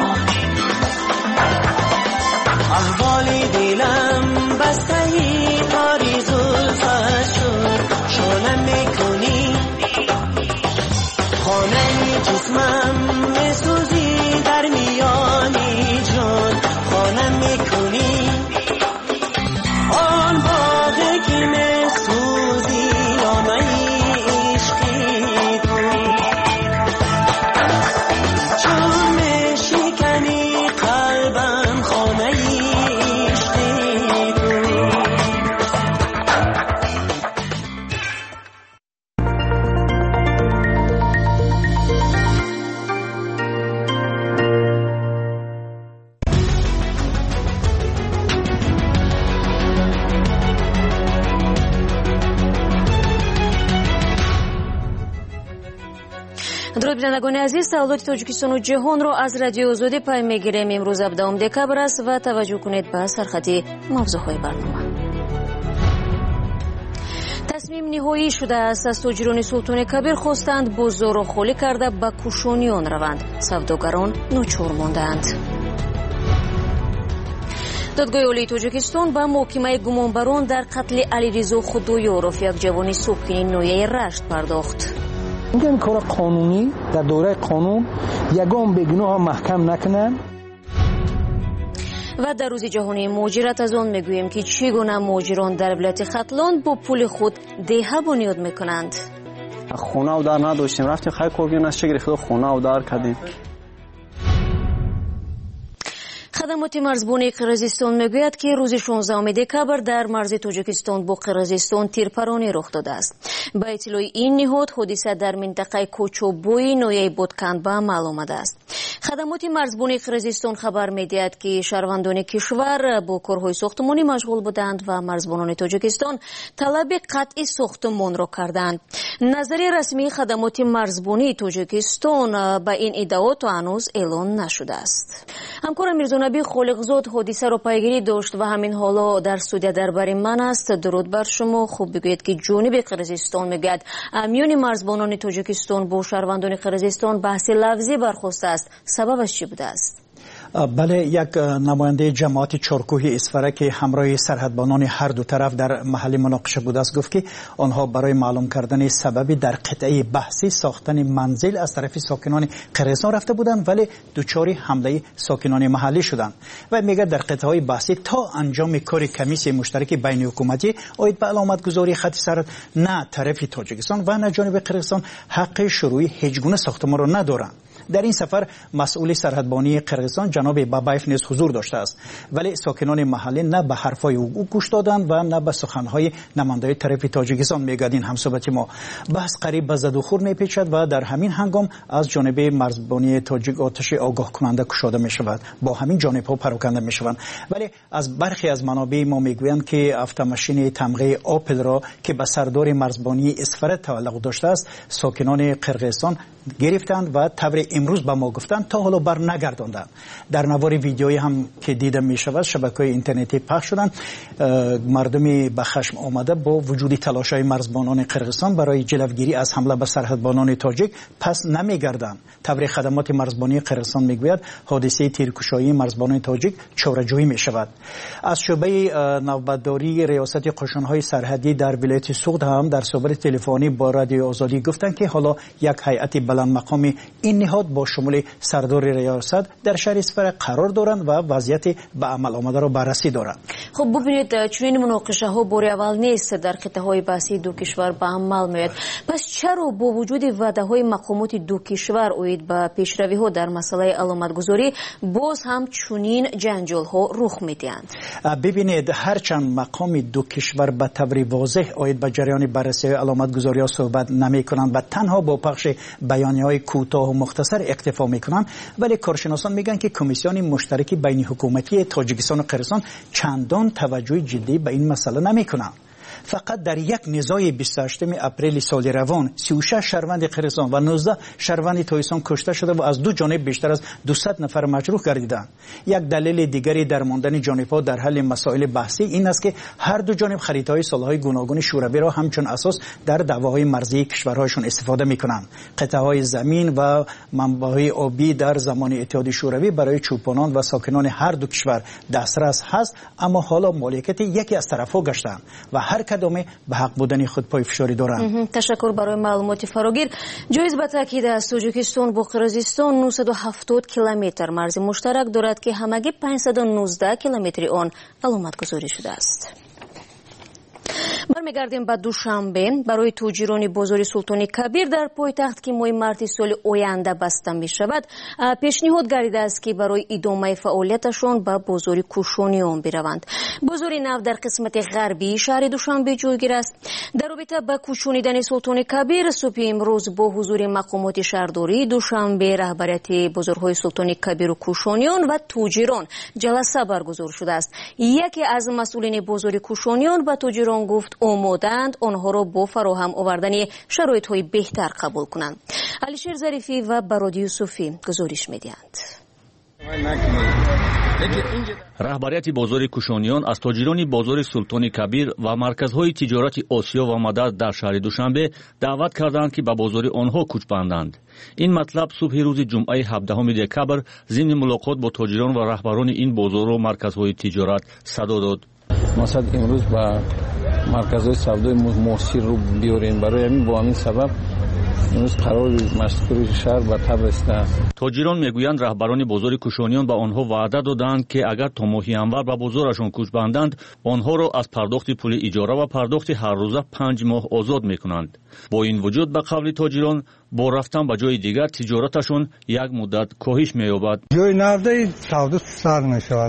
احوال دلم بستهی کاری زلفت شد، شانم میکنی خانه جسمم میسوزی در میانی جان، خانم میکنی آن باغی که میسوزی آمه عشقی تو. درود بینندگان عزیز، تولد تاجیکستان و جهان را از رادیو آزادی پیام میگیریم. امروز 17 دکبر است و توجه کنید به سرخط موضوعهای برنامه. تصمیم نهایی شده است از تاجران سلطان کبیر خواستند بازار را خالی کرده به کوشانیان روند. سوداگران ناچار ماندند. دادگاه عالی تاجیکستان به محکمه گمانبران در قتل علیرضا خدایارов یک جوان ساکن ناحیه رشت پرداخت. این کار قانونی در دوره قانون یگان بیگناه محکم نکنند. و در روز جهانی مهاجرت از آن میگوییم که چگونه مهاجران در ولایت ختلان با پول خود دهه بنیاد میکنند. خونه و در نداشتیم، رفتیم خیلی کارگیر نشه گرفت خونه و در کردیم. خدمات مرزبانی قرقیزستان میگوید که روز 16 دکبر در مرز تاجیکستان با قرقیزستان تیرپرانی رخ داده است. با اطلاع این نهاد حادثه در منطقه کوچوبوی ناحیه بودکند به عمل آمده است. خدمات مرزبانی قرقیزستان خبر میدهد که شهروندان کشور با کارهای ساختمانی مشغول بودند و مرزبانان تاجیکستان طلب قطع ساختمان را کردند. نظریه رسمی خدمات مرزبانی تاجیکستان به این ادعا تا هنوز اعلان نشده است. همکار میرزانبی خالقزاد حادثه را پیگیری داشت و همین حالا در استودیو درباره من است. درود بر شما. خوب بگویید که جانب قرقیزستان میگوید میان مرزبانان تاجیکستان با شهروندان قرقیزستان بحث لفظی برخاسته است. سببش چی بوده است؟ بله، یک نماینده جماعت چارکوه اسفره که همراه سرحدبانان هر دو طرف در محل مناقشه بوده است گفت که آنها برای معلوم کردن سبب در قطعه بحثی ساختن منزل از طرف ساکنان قرقیزستان رفته بودند، ولی دچار حمله ساکنان محلی شدند و میگه در قطعه های بحثی تا انجام کار کمیسیون مشترک بین حکومتی آید به علامت گذاری خط سرحد نه طرف تاجیکستان و نه جانب قرقیزستان حق شروع هیچ گونه ساختمان را ندارند. در این سفر مسئول سرحدبانی قرقیزستان جناب بابایف نیز حضور داشته است، ولی ساکنان محلی نه به حرفای او گوش دادند و نه به سخنهای نمایندگان طرف تاجیکستان. میگادین همصحبت ما بحث قریب به زد و خورد میپیچد و در همین هنگام از جانب مرزبانی تاجیک آتش آگاه کننده کشاده میشود، با همین جانب ها پراکنده میشوند. ولی از برخی از منابع ما میگویند که اتومبیل تمغه آپل را که به سردار مرزبانی اسفره تعلق داشته است ساکنان قرقیزستان گرفتند و طور امروز به ما گفتند تا حالا بر نگرداندند. در نوار ویدیویی هم که دیده می شود شبکه‌های اینترنتی پخش شدند. مردمی به خشم آمده با وجود تلاش‌های مرزبانان قرقیزستان برای جلوگیری از حمله به سرحدبانان تاجیک پس نمیگردند. طور خدمات مرزبانی قرقیزستان میگوید حادثه تیرکشایی مرزبانان تاجیک چاره‌جویی می شود. از شعبه نوبتداری ریاست قشون‌های سرحدی در ولایت سوغد هم در صحبت تلفنی با رادیو آزادی گفتند که حالا یک هیئت بلند مقام این نهاد با شمول سردار ریاست در شهر اسفره قرار دارند و وضعیت به عمل آمده را بررسی دارند. خب ببینید چنین مناقشه ها بار اول نیست در قطعه های بحثی دو کشور به عمل میاد. پس چرا با وجود وعده های مقامات دو کشور اوید به پیشروی ها در مسئله علامت گذاری باز هم چنین جنجال ها رخ میدهند؟ ببینید هرچند مقام دو کشور به طور واضح اوید به جریان بررسی علامت گذاری ها صحبت نمی کنند و تنها با پخش بیانیه‌های کوتاه و مختصر اکتفا میکنند، ولی کارشناسان میگن که کمیسیون مشترک بین حکومتی تاجیکستان و قرقیزستان چندان توجه جدی به این مسئله نمیکنند. فقط در یک نزاع 28 اپریل سال روان 36 شهروند قرقیزستان و 19 شهروند تاجیکستان کشته شده و از دو جانب بیشتر از 200 نفر مجروح گردیدند. یک دلیل دیگری در ماندن جانب‌ها در حل مسائل بحثی این است که هر دو جانب خریدهای سالهای گوناگون شوروی را همچون اساس در دعواهای مرزی کشورهایشان استفاده می‌کنند. قطعه‌های زمین و منابع آبی در زمان اتحاد شوروی برای چوپانان و ساکنان هر دو کشور دسترس هست، اما حالا مالکیت یکی از طرف‌ها گشتند و هر کدامه به حق بودن خود پای فشاری دارند. تشکر برای معلومات فراگیر. جایز به تاکید است تاجیکستان با قرقیزستان 970 کیلومتر مرز مشترک دارد که همگی 519 کیلومتر آن علامت گذاری شده است. برمیگردیم به دوشنبه. برای تاجران بازار سلطان کبیر در پایتخت که ماه مارس سال آینده بسته می شود پیشنهاد گردیده است که برای ادامه فعالیتشان به بازار کوشانیان بروند. بازار نو در قسمت غربی شهر دوشنبه جایگیر است. در رابطه با کوشانیدن سلطان کبیر صبح امروز با حضور مقامات شهرداری دوشنبه رهبریت بازارهای سلطان کبیر و کوشانیان و تاجران جلسه برگزار شده است. یکی از مسئولین بازار کوشانیان به تاجران گفت آمادند آنها را با فراهم آوردن شرایط‌های بهتر قبول کنند. علیشیر ظریفی و برادی یوسفی گزارش می‌دهند. раҳбарияти бозори кушониён аз тоҷирони бозори султони кабир ва марказҳои тиҷорати осиё ва мадад дар шаҳри душанбе даъват карданд ки ба бозори онҳо кӯч банданд. ин матлаб субҳи рӯзи ҷумъаи 17 декабр зимни мулоқот бо тоҷирон ва раҳбарони ин бозору марказҳои тиҷорат садо дод. мақсад имрӯз ба марказҳои савдои муосирро биёрем. барои ҳамин бо ҳамин сабаб имрӯз қарори машқури шаҳр ба таб расидааст. тоҷирон мегӯянд раҳбарони бозори кушониён ба онҳо ваъда доданд ки агар то моҳи январ ба бозорашон кӯч банданд, онҳоро аз пардохти пули иҷора ва пардохти ҳаррӯза 5 моҳ озод мекунанд. бо ин вуҷуд ба қавли тоҷирон бо рафтан ба ҷои дигар тиҷораташон як муддат коҳиш меёбад. ҷои навдаи савдо сар мешавад.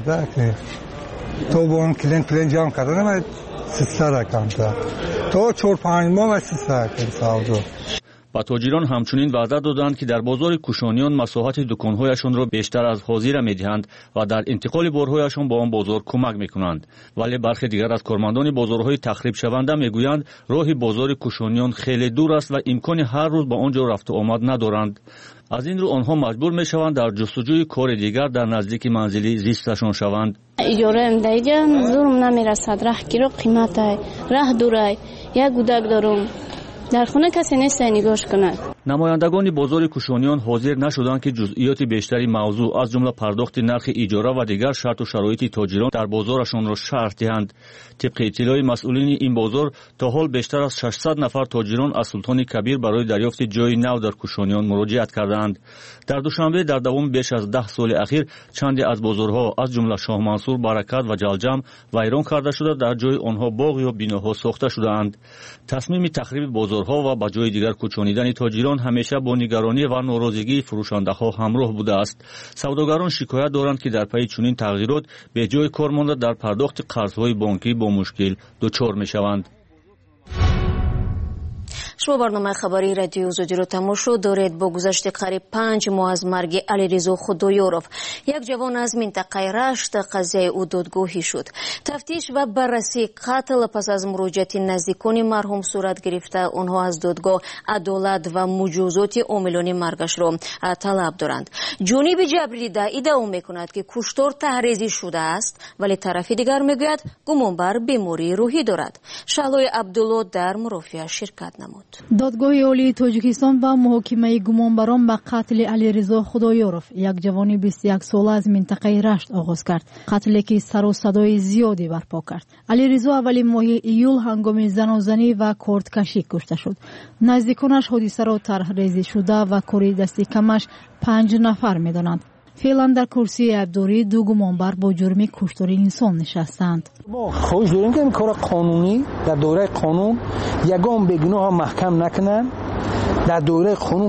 то бо он клиент ҷамъ карда намаед 300 камтар то 4-5 моҳ ва 300 савдо. ба тоҷирон ҳамчунин ваъда доданд ки дар бозори кушониён масоҳати дуконҳояшонро бештар аз ҳозира медиҳанд ва дар интиқоли борҳояшон ба он бозор кӯмак мекунанд. вале бархе дигар аз кормандони бозорҳои тахрибшаванда мегӯянд роҳи бозори кушониён хеле дур аст ва имкони ҳар рӯз ба он ҷо рафту омад надоранд. аз ин рӯ онҳо маҷбур мешаванд дар ҷустуҷӯи кори дигар дар наздики манзили зисташон шаванд. иҷораам дайҷа зурм намерасад. раҳ киро қиматай, раҳ дурай, як гудак дорум. дар хона касе нестай нигоҳш кунад. намояндагони бозори кушониён ҳозир нашуданд ки ҷузъиёти бештари мавзӯъ аз ҷумла пардохти нархи иҷора ва дигар шарту шароити тоҷирон дар бозорашонро шарҳ диҳанд. тибқи иттилои масъулини ин бозор то ҳол бештар аз 600 нафар тоҷирон аз султони кабир барои дарёфти ҷои нав дар кушониён муроҷиат карданд. дар душанбе дар давоми беш аз 10 соли ахир чанде аз бозорҳо аз ҷумла шоҳмансур, баракат ва ҷалҷам вайрон карда шуда дар ҷои онҳо боғ ё биноҳо сохта шудаанд. тасмими тахриби бозорҳо ва ба ҷои дигар кӯчонидани тоҷирон ҳамеша бо нигаронӣ ва норозигии фурӯшандаҳо ҳамроҳ будааст. савдогарон шикоят доранд ки дар пайи чунин тағйирот беҷои кор монда дар пардохти қарзҳои бонкӣ бо мушкил дучор мешаванд. шумо барномаи хабари радиои озодиро тамошо доред. бо гузашти қариб 5 моҳ аз марги алиризо худоёров як ҷавон аз минтақаи рашт қазияи ӯ додгоҳӣ шуд. тафтиш ва баррасии қатл пас аз муроҷиати наздикони марҳум сурат гирифта, онҳо аз додгоҳ адолат ва муҷозоти омилони маргашро талаб доранд. ҷониби ҷабрида иддао мекунад ки куштор таҳризӣ шудааст, вале тарафи дигар мегӯяд гумонбар бемории рӯҳӣ дорад. шаҳлои абдулло дар мурофиа ширкат намуд. додгоҳи олии тоҷикистон ба муҳокимаи гумонбарон ба қатли алиризо худоёров, як ҷавони 21 сола аз минтақаи рашт оғоз кард. қатле ки сару садои зиёде барпо кард. алиризо аввалин моҳи июл ҳангоми занозанӣ ва кордкашӣ кушта шуд. наздиконаш ҳодисаро тарҳрезӣ шуда ва кори дасти камаш 5 нафар медонанд. феълан дар курсии айбдорӣ ду гумонбар бо ҷурми куштори инсон нишастанд. мо хоҳиш дорем ки ин кори қонунӣ дар доираи қонун ягон бегуноҳро маҳкам накунанд. дар доираи қонун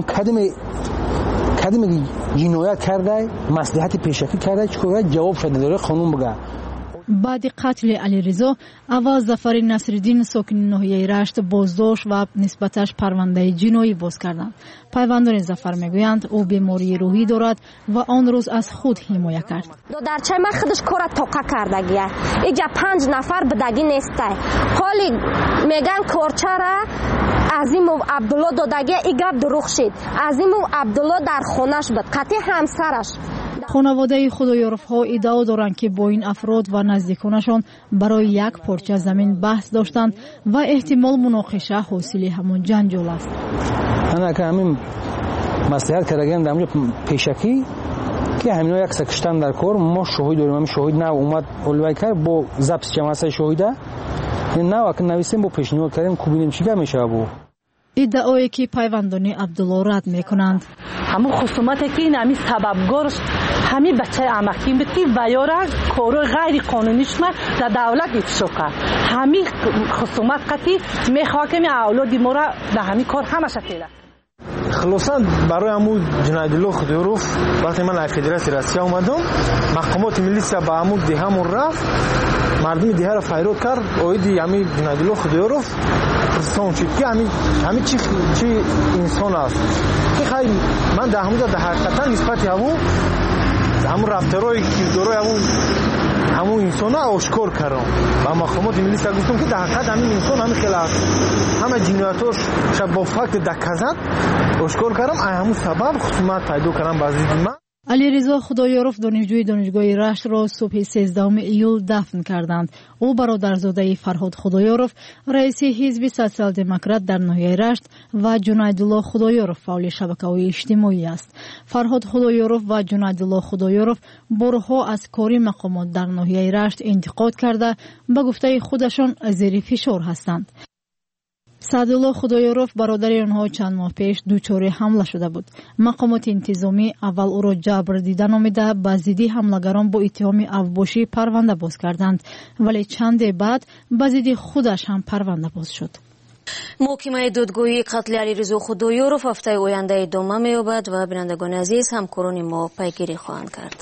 кадиме ҷиноят кардай, маслиҳати пешакӣ кардай, чӣ кора ҷавоб шуда дар доираи қонун бигӯяд. баъди қатли алиризо аввал зафари насриддин сокини ноҳияи рашт боздошт ва нисбаташ парвандаи ҷиноӣ боз карданд. пайвандони зафар мегӯянд ӯ бемории рӯҳӣ дорад ва он рӯз аз худ ҳимоя кард. додарчаи ман худаш кора тоқа кардагия иҷа 5 нафар бидагӣ нестай. ҳоли меган корчара Азимов Абдулло додагия и гап дурӯғ шид. Азимов Абдулло дар хонаш буд, қатъи ҳамсараш. хонаводаи худоёровҳо иддао доранд ки бо ин афрод ва наздиконашон барои як порча замин баҳс доштанд ва эҳтимол муноқиша ҳосили ҳамон ҷанҷол аст. анака ҳамин маслиҳат кардагиам дар онҷо пешакӣ ки ҳамино як сакиштан дар кор. мо шоҳид дорем. ҳамин шоҳид нав омад оливай кард бо запис ҷамъасаи шоҳида нав ака нависем бо пешниҳод кардем ку бинем чӣ гап мешава бо иддаое ки пайвандони Абдулло рад мекунанд. ҳамон хусумате ки ин ҳамин сабабгорш ҳамин бачаи амакӣ буд ки ваёра корои ғайриқонунишма дар давлат ифшо кард. ҳамин хусумат қати мехоҳад ки авлоди мора дар ҳамин кор ҳамаша тела. хулосан барои ҳамун ҷунайдулло худоёров вақте ман аз федератсияи Россия омадам, мақомоти милитсия ба ҳамун деҳамон рафт, мардуми деҳаро файрод кард. оиди ҳамин ҷунайдулло худоёров пурсон шуд ки ҳамин чӣ инсон аст. ки хай ман дар ҳамун ҷо дар ҳақиқатан нисбати ҳамун рафтарои кирдорои ҳамун همون انسان ها اشکار کردم و مقامات ملی سر گفتم که در حقیقت همین انسان همین خیلی همه جنایتاش شب با فکت دکزد اشکار کردم همون سبب خصومت پیدا کردم بعضی من. علیرضا خدایارف دانشجوی دانشگاه رشت را صبح 13 ایول دفن کردند. او برادرزاده فرهاد خدایارف رئیس حزب سوسیال دموکرات در ناحیه رشت و جنیدالله خدایارف فعال شبکه‌های اجتماعی است. فرهاد خدایارف و جنیدالله خدایارف بارها از کار مقامات در ناحیه رشت انتقاد کرده به گفته خودشان زیر فشار هستند. سعدالله خدایارف برادر آنها چند ماه پیش دچار حمله شده بود. مقامات انتظامی اول او را جبر دیده نامیده به ضد حملگران با اتهام افباشی پرونده باز کردند، ولی چند بعد به ضد خودش هم پرونده باز شد. محکمه دادگاهی قتل علیرضا خدایارف هفته آینده ادامه می‌یابد و بینندگان عزیز همکاران ما پیگیری خواهند کرد.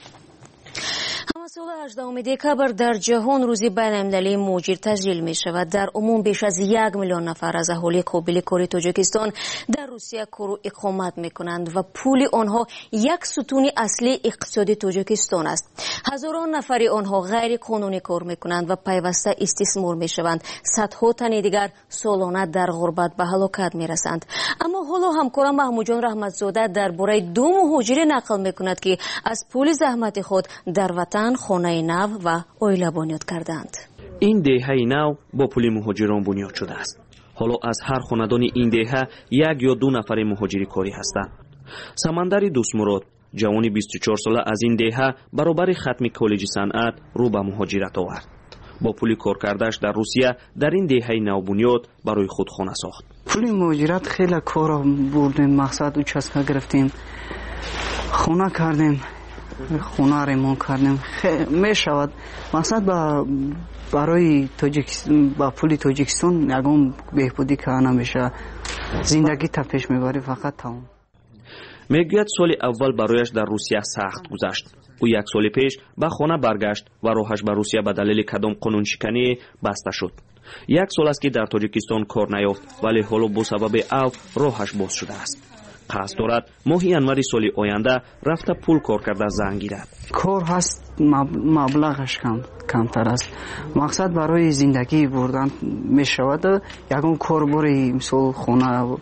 سال 18 دکبر در جهان روزی بین‌المللی مهاجر تسجیل می شود. در عموم بیش از 1 میلیون نفر از اهالی قابل کاری تاجیکستان در روسیه کار و اقامت می کنند و پول آنها یک ستون اصلی اقتصادی تاجیکستان است. هزاران نفری آنها غیر قانونی کار می کنند و پیوسته استثمار می شوند. صدها تن دیگر سالانه در غربت به هلاکت می رسند. اما حالا همکارم محمود جان رحمتزاده درباره 2 مهاجر نقل می کند که از پول زحمت خود در وطن خانه نو و اویله بنیاد کردند. این دهه نو با پول مهاجران بنیاد شده است. حالا از هر خاندان این دهه 1 یا 2 نفر مهاجری کاری هستند. سمندر دوستمراد جوانی 24 ساله از این دهه برابر ختم کالج صنعت رو به مهاجرت آورد. با پول کار کردش در روسیه در این دهه نو بنیاد برای خود خانه ساخت. پول مهاجرت خیلی کار بردیم، مقصد اوچسکا گرفتیم، خانه کردیم، خونه ریمون کردیم. می شود مقصد برای با پول تاجیکستان یکم بهبودی که نمیشه، زندگی تا پیش میبری فقط تمام. میگوید سال اول برایش در روسیه سخت گذشت. او 1 سال پیش به خانه برگشت و راهش به روسیه به دلیل کدام قانون شکنی بسته شد. 1 سال است که در تاجیکستان کار نیافت، ولی حالا با سبب او راهش باز شده است. قصد دارد ماه ینوری سال آینده رفته پول کار کرده زن گیرد. کار هست مبلغش کمتر است. مقصد برای زندگی بردن می شود. یکم کار برای مثال خانه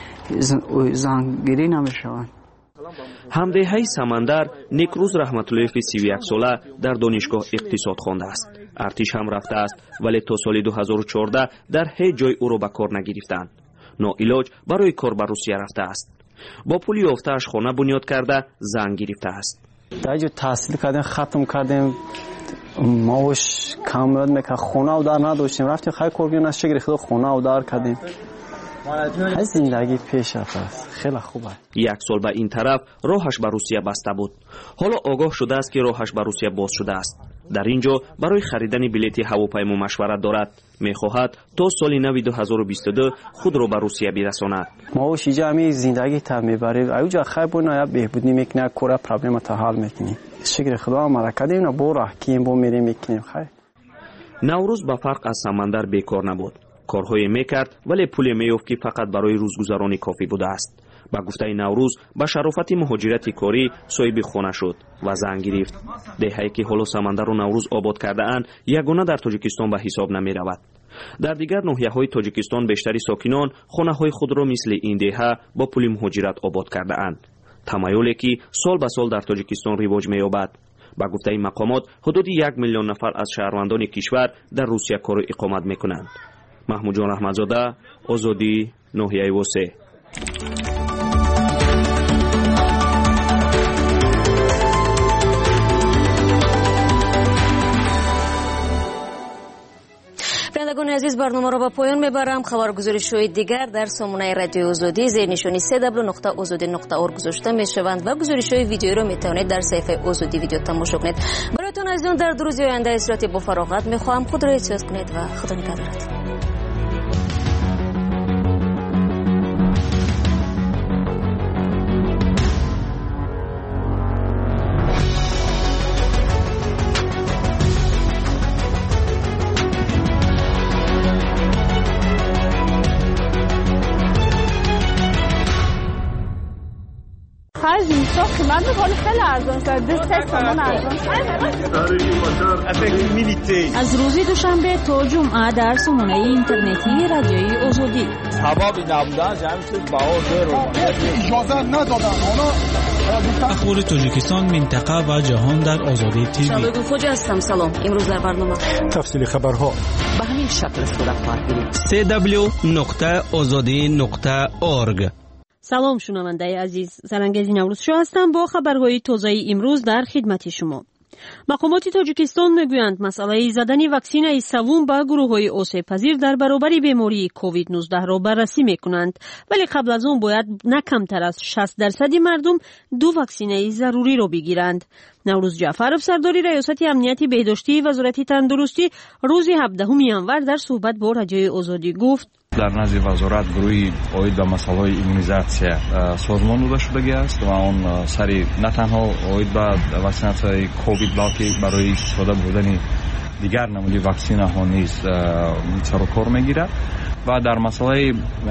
زن گیری نمی شود. همدهه سمندر نیکروز رحمت‌الله 31 ساله در دانشگاه اقتصاد خوانده است. ارتش هم رفته است، ولی تا سال 2014 در هیچ جای او را به کار نگرفتند. ناعلاج برای کار به روسیه رفته است. با پول یافته‌اش خانه بنیاد کرده زن گرفته است. در جو تحصیل کردیم، ختم کردیم، معاش کم میکرد، خانه و در نداشتیم، رفتیم خیلی کار کردیم، از چه گرفته خانه و در کردیم. از زندگی پیش رفت، خیلی خوبه. 1 سال به این طرف راهش به روسیه بسته بود. حالا آگاه شده است که راهش به روسیه باز شده است. در اینجا برای خریدن بلیط هواپیما مشورت دارد. میخواهد تا سال نو 2022 خود را به روسیه برساند. ما اینجا همین زندگی تا میبریم، اونجا خیلی بنا بهبود نمیکنه، کورا پرابلم تا حل میکنیم. شکر خدا ما را کردیم، با راه کیم با میریم میکنیم. خیر. نوروز به فرق از سمندر بیکار نبود. کارهای میکرد ولی پول میافت که فقط برای روزگذرانی کافی بوده است. با گفته نوروز با شرافت مهاجرت کاری صاحب خانه شد و زن گرفت. دهه‌ای که حالا سمندر و نوروز آباد کرده اند یگانه در تاجیکستان به حساب نمی رود. در دیگر ناحیه‌های تاجیکستان بیشتری ساکنان خانه‌های خود را مثل این دهه با پول مهاجرت آباد کرده اند. تمایلی که سال به سال در تاجیکستان رواج می‌یابد. با گفته مقامات حدود 1 میلیون نفر از شهروندان کشور در روسیه کار و اقامت می‌کنند. محمود جان رحمتزاده، آزادی، ناحیه وسه. بینندگان عزیز برنامه را به پایان میبرم. خبرگزاری‌های دیگر در سامانه رادیو آزادی زیر نشانی www.azadi.org گذاشته میشوند و گزارش‌های ویدیویی را میتوانید در صفحه آزادی ویدیو تماشا کنید. برایتان عزیزان در روز آینده اصلاحات با فراغت میخواهم. خود را احتیاط کنید و خدا نگهدارت. آخر زمستون قیمت بود، خیلی ارزان شد. 2 تومان ارزان شد. از روز دوشنبه تا جمعه در سامانه اینترنتی رادیوی آزادی. سبب نبودن جمعیت باور اجازه ندادن. اخبار تاجیکستان، منطقه و جهان در آزادی تیوی. شباب خوجا هستم. سلام. امروز در برنامه تفصیل خبرها به همین شکل صورت خواهد گرفت. www.azadi.org. سلام شنونده عزیز، سرانگیز نوروز شو هستم با خبرهای تازه امروز در خدمت شما. مقامات تاجیکستان میگویند مسئله زدن واکسن سوم به گروه‌های آسیب پذیر در برابر بیماری کووید 19 را بررسی میکنند، ولی قبل از آن باید نه کمتر از 60% مردم 2 واکسن ضروری را بگیرند. نوروز جعفرов سرداری ریاست امنیت بهداشتی وزارت تندرستی روز 17 ینور در صحبت با رادیوی آزادی گفت: در نزد وزارت گروهی اوید به مسئله ایمونیزاسیا سازمان داده شده است و آن سری نه تنها اوید به واکسیناسیون کووید بلکه برای استفاده بودن دیگر نمونه واکسن ها نیز سر و کار میگیرد و در مسئله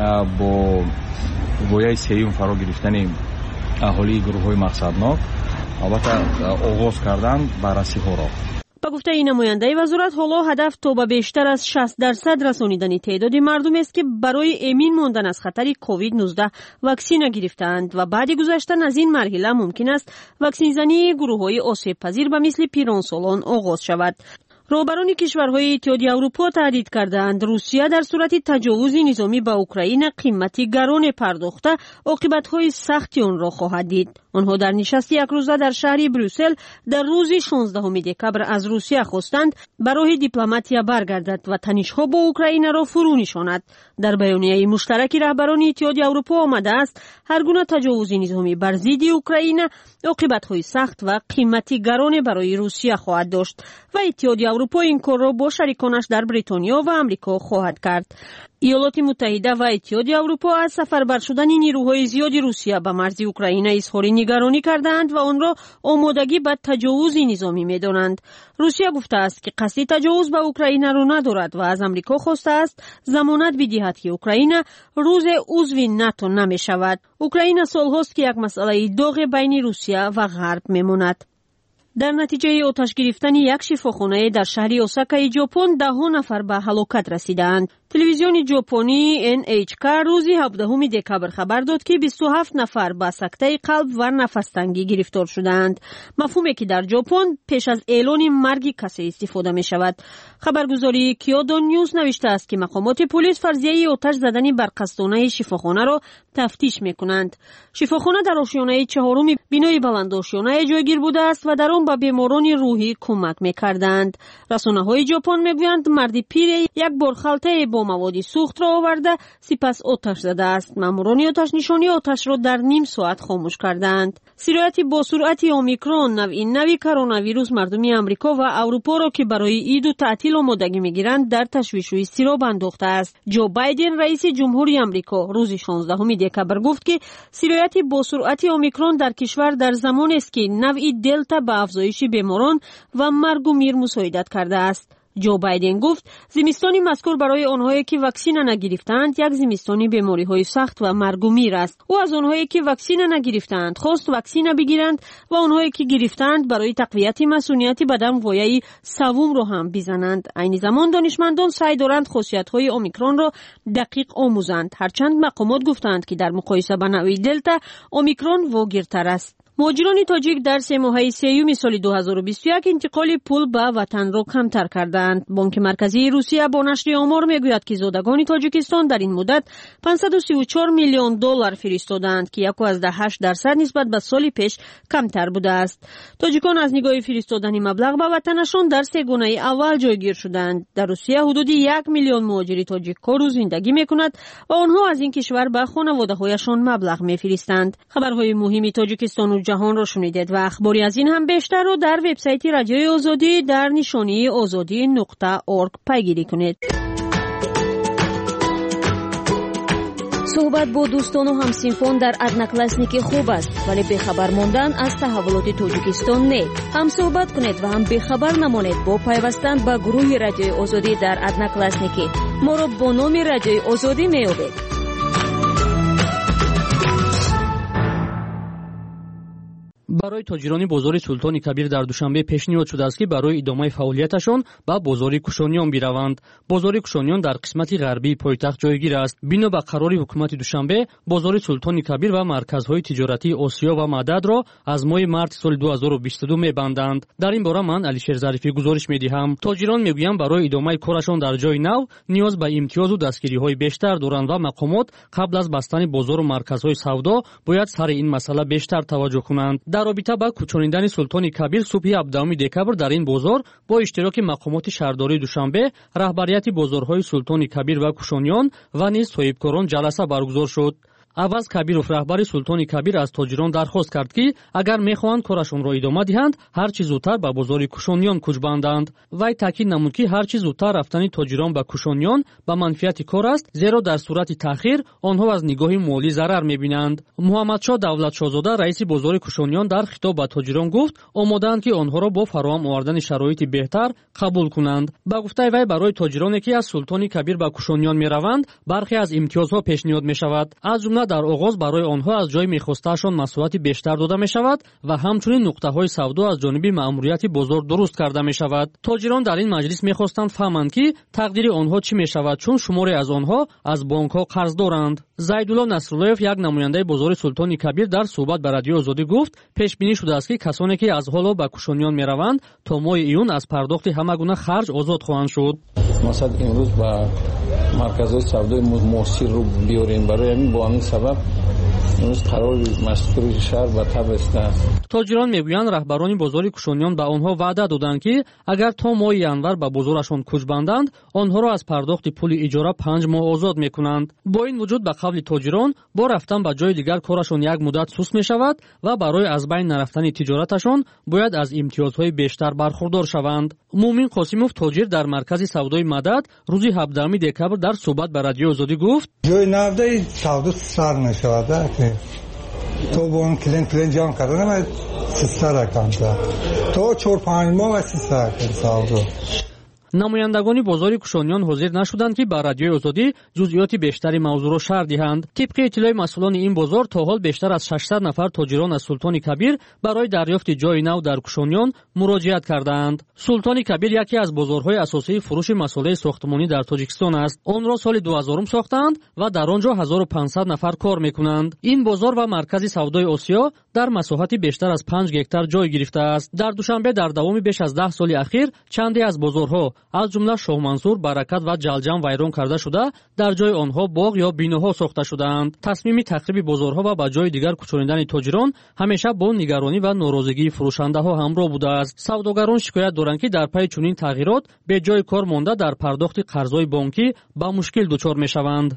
با گویای سیوم فرا گرفتن اهالی گروه های مقصدناک البته آغاز کردن بررسی ها را. با گفته این نماینده وزارت، حالا هدف تا به بیشتر از 60% رسانیدن تعداد مردم است که برای امین ماندن از خطر کووید 19 واکسن گرفتند و بعد گذشتن از این مرحله ممکن است واکسن زنی گروه‌های آسیب پذیر به مثل پیرانسالان آغاز شود. رهبران کشورهای اتحادیه اروپا تهدید کردند روسیه در صورت تجاوز نظامی به اوکراین قیمتی گران پرداخته عاقبت‌های سختی آن را خواهد دید. آنها در نشست یک روزه در شهر بروسل در روز 16 دکبر از روسیه خواستند برای دیپلماتیا برگردد و تنش‌ها با اوکراین را فرو نشاند. در بیانیه مشترک رهبران اتحادیه اروپا آمده است هر گونه تجاوز نظامی بر ضد اوکراین عاقبت‌های سخت و قیمتی گران برای روسیه خواهد داشت و اتحادیه اروپا این کار را با شریکانش در بریتانیا و آمریکا خواهد کرد. ایالات متحده و اتحادیه اروپا از سفربر شدن نیروهای زیادی روسیه به مرز اوکراین اظهار نگرانی کردند و آن را آمادگی به تجاوز نظامی می‌دانند. روسیه گفته است که قصد تجاوز به اوکراین را ندارد و از آمریکا خواسته است ضمانت بدهد که اوکراین روز عضو ناتو نمی‌شود. اوکراین سال‌هاست که یک مسئله داغ بین روسیه و غرب می‌ماند. در نتیجه آتش گرفتن یک شفاخانه در شهر اوساکا ژاپن 10 نفر به هلاکت رسیدند. تلویزیون ژاپنی NHK روز 17 دکبر خبر داد که 27 نفر به سکته قلب و نفس تنگی گرفتار شدند. مفهومی که در ژاپن پیش از اعلان مرگ کسی استفاده می شود. خبرگزاری کیودو نیوز نوشته است که مقامات پلیس فرضیه آتش زدن بر قصدانه شفاخانه را تفتیش می کنند. شفاخانه در آشیانه 4 بینای بلندآشیانه جایگیر بوده است و در آن به بیماران روحی کمک می کردند. رسانه‌های ژاپن میگویند مرد پیر یک بارخلطه با مواد سوخت را آورده سپس آتش زده است. ماموران آتش نشانی آتش را در نیم ساعت خاموش کردند. سرایت با سرعت اومیکرون نوی کرونا ویروس مردم آمریکا و اروپا را که برای عید و تعطیل آمادگی میگیرند در تشویش و اضطراب انداخته است. جو بایدن رئیس جمهوری آمریکا روز 16 دکبر گفت که سرایت با سرعت اومیکرون در کشور در زمان است که نوع دلتا به افزایش بیماران و مرگ و میر مساعدت کرده است. جو بایدن گفت زمستان مذکور برای آنهایی که واکسن نگرفتند یک زمستان بیماری‌های سخت و مرگ و میر است. او از آنهایی که واکسن نگرفتند خواست واکسن بگیرند و آنهایی که گرفتند برای تقویت مسئولیت بدن وایه سوم را هم بزنند. عین زمان دانشمندان سعی دارند خاصیت‌های اومیکرون را دقیق آموزند، هرچند مقامات گفتند که در مقایسه با نوع دلتا اومیکرون واگیرتر است. مهاجران تاجیک در 3 ماهه سیوم سال 2021 انتقال پول به وطن را کمتر کردند. بانک مرکزی روسیه با نشر آمار میگوید که زادگان تاجیکستان در این مدت 534 میلیون دلار فرستادند که 1.8% نسبت به سال پیش کمتر بوده است. تاجیکان از نگاه فرستادن مبلغ به وطنشان در 3 گونه اول جایگیر شدند. در روسیه حدود 1 میلیون مهاجر تاجیک کار زندگی میکند و آنها از این کشور به خانواده‌هایشان مبلغ میفرستند. خبرهای مهم تاجیکستان و جهان را شنیدید و اخباری از این هم بیشتر رو در وبسایت رادیوی آزادی در نشانی azadi.org پیگیری کنید. صحبت با دوستان و همسنفان در ادناکلاسنیک خوب است، ولی بخبر ماندن از تحولات تاجیکستان نه. هم صحبت کنید و هم بخبر نمانید با پیوستن به گروه رادیوی آزادی در ادناکلاسنیک. ما را با نام رادیوی آزادی میابید. барои тоҷирони бозори Султони Кабир дар душанбе пешниҳод шудааст ки барои идомаи фаъолияташон ба бозори Кушониён бираванд. бозори Кушониён дар қисмати ғарбии пойтахт ҷойгир аст. бино ба қарори ҳукумати Душанбе, бозори Султони Кабир ва марказҳои тиҷоратии Осиё ва Мададро аз моҳи марти соли 2022 мебанданд. дар ин бора ман Алишер Зарифӣ гузориш медиҳам. тоҷирон мегӯянд барои идомаи корашон дар ҷойи нав ниёз ба имтиёзу дастгириҳои бештар доранд ва мақомот қабл аз бастани бозору марказҳои савдо бояд сари ин масъала бештар таваҷҷӯҳ кунанд. дар робита ба кӯчониндани Султони Кабир субҳи 17 декабр дар ин бозор бо иштироки мақомоти шаҳрдории Душанбе, раҳбарияти бозорҳои Султони Кабир ва Кушониён ва низ соҳибкорон ҷаласа баргузор шуд. аваз Кабиров, раҳбари Султони Кабир, аз тоҷирон дархост кард ки агар мехоҳанд корашонро идома диҳанд, ҳар чӣ зудтар ба бозори Кушониён кӯч банданд. вай таъкид намуд ки ҳар чӣ зудтар рафтани тоҷирон ба Кушониён ба манфиати кор аст, зеро дар сурати таъхир онҳо аз нигоҳи молӣ зарар мебинанд. Муҳаммадшоҳ Давлатшоҳзода, раиси бозори Кушониён, дар хитоб ба тоҷирон гуфт омодаанд ки онҳоро бо фароҳам овардани шароити беҳтар қабул кунанд. ба гуфтаи вай, барои тоҷироне ки аз Султони Кабир ба Кушониён мераванд, бархе аз имтиёзҳо пешниҳод мешавад. аз ҷумла дар оғоз барои онҳо аз ҷои мехостаашон масоҳати бештар дода мешавад ва ҳамчунин нуқтаҳои савдо аз ҷониби маъмурияти бозор дуруст карда мешавад. тоҷирон дар ин маҷлис мехостанд фаҳманд ки тақдири онҳо чӣ мешавад, чун шуморе аз онҳо аз бонкҳо қарз доранд. Зайдулло Насруллоев, як намояндаи бозори Султони Кабир, дар суҳбат ба Радиои Озодӣ гуфт, пешбинӣ шудааст ки касоне ки аз ҳоло ба Кушониён мераванд, то моҳи июн аз пардохти ҳама гуна харҷ озод хоҳанд шуд. мақсад имрӯз ба марказҳои савдои муосирро биёрем. барои ҳамин бо ҳамин сабаб имрӯз қарори машқури шаҳр ба таб истааст. тоҷирон мегӯянд раҳбарони бозори Кушониён ба онҳо ваъда доданд ки агар то моҳи январ ба бозорашон кӯч банданд, онҳоро аз пардохти пули иҷора 5 моҳ озод мекунанд. бо ин вуҷуд, ба қавли тоҷирон, бо рафтан ба ҷои дигар корашон як муддат суст мешавад ва барои аз байн нарафтани тиҷораташон бояд аз имтиёзҳои бештар бархурдор шаванд. Муъмин Қосимов, тоҷир дар маркази савдои Мадад, рӯзи 17 декабр дар суҳбат ба Радиои Озодӣ гуфт: ҷои навдаи савдо сар мешавад, то бо он клиент ҷамъ карда намаед 300 рақам кард, то 4-5 моҳ ва 300 рақам савдо. намояндагони бозори Кушониён ҳозир нашуданд ки ба Радиои Озодӣ ҷузъиёти бештари мавзӯъро шарҳ диҳанд. тибқи иттилои масъулони ин бозор, то ҳол бештар аз 600 нафар тоҷирон аз Султони Кабир барои дарёфти ҷои нав дар Кушониён муроҷиат кардаанд. Султони Кабир яке аз бозорҳои асосии фурӯши масолаи сохтмонӣ дар Тоҷикистон аст. онро соли 2000 сохтаанд ва дар он ҷо 1500 нафар кор мекунанд. ин бозор ва маркази савдои Осиё дар масоҳати бештар аз 5 гектар ҷой гирифтааст. дар Душанбе дар давоми беш аз 10 соли ахир чанде аз бозорҳо, аз ҷумла Шоҳмансур, Баракат ва Ҷалҷам вайрон карда шуда, дар ҷои онҳо боғ ё биноҳо сохта шудаанд. тасмими тахриби бозорҳо ва ба ҷои дигар кӯчониндани тоҷирон ҳамеша бо нигаронӣ ва норозигии фурӯшандаҳо ҳамроҳ будааст. савдогарон шикоят доранд ки дар пайи чунин тағйирот бе ҷои кор монда дар пардохти қарзҳои бонкӣ ба мушкил дучор мешаванд.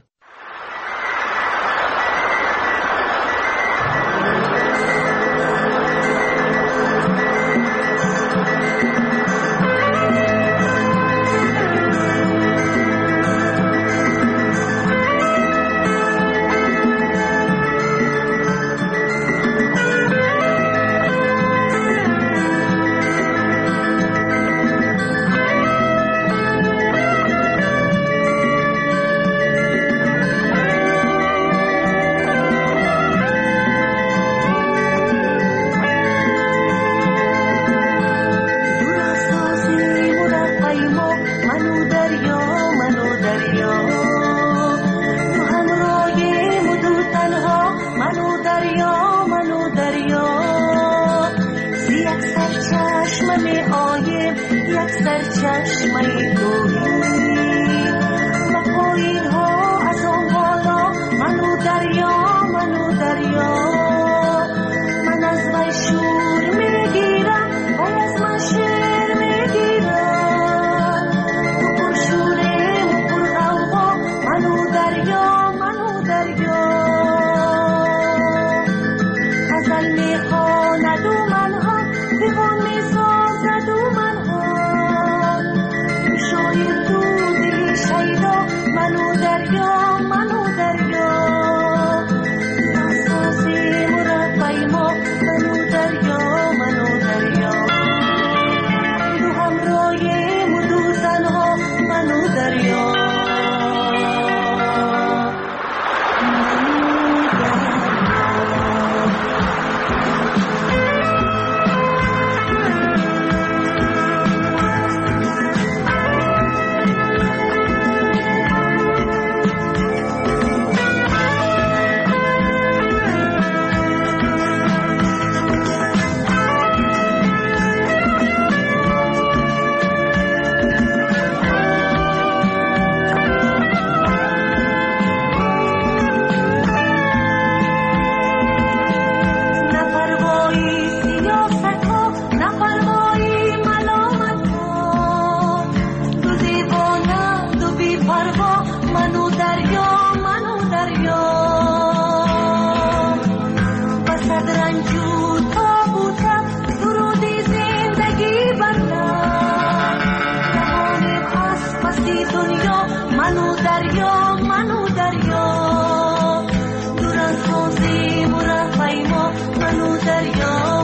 منو دریا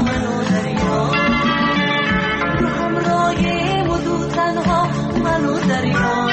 رو همراه مدو تنها منو دریا.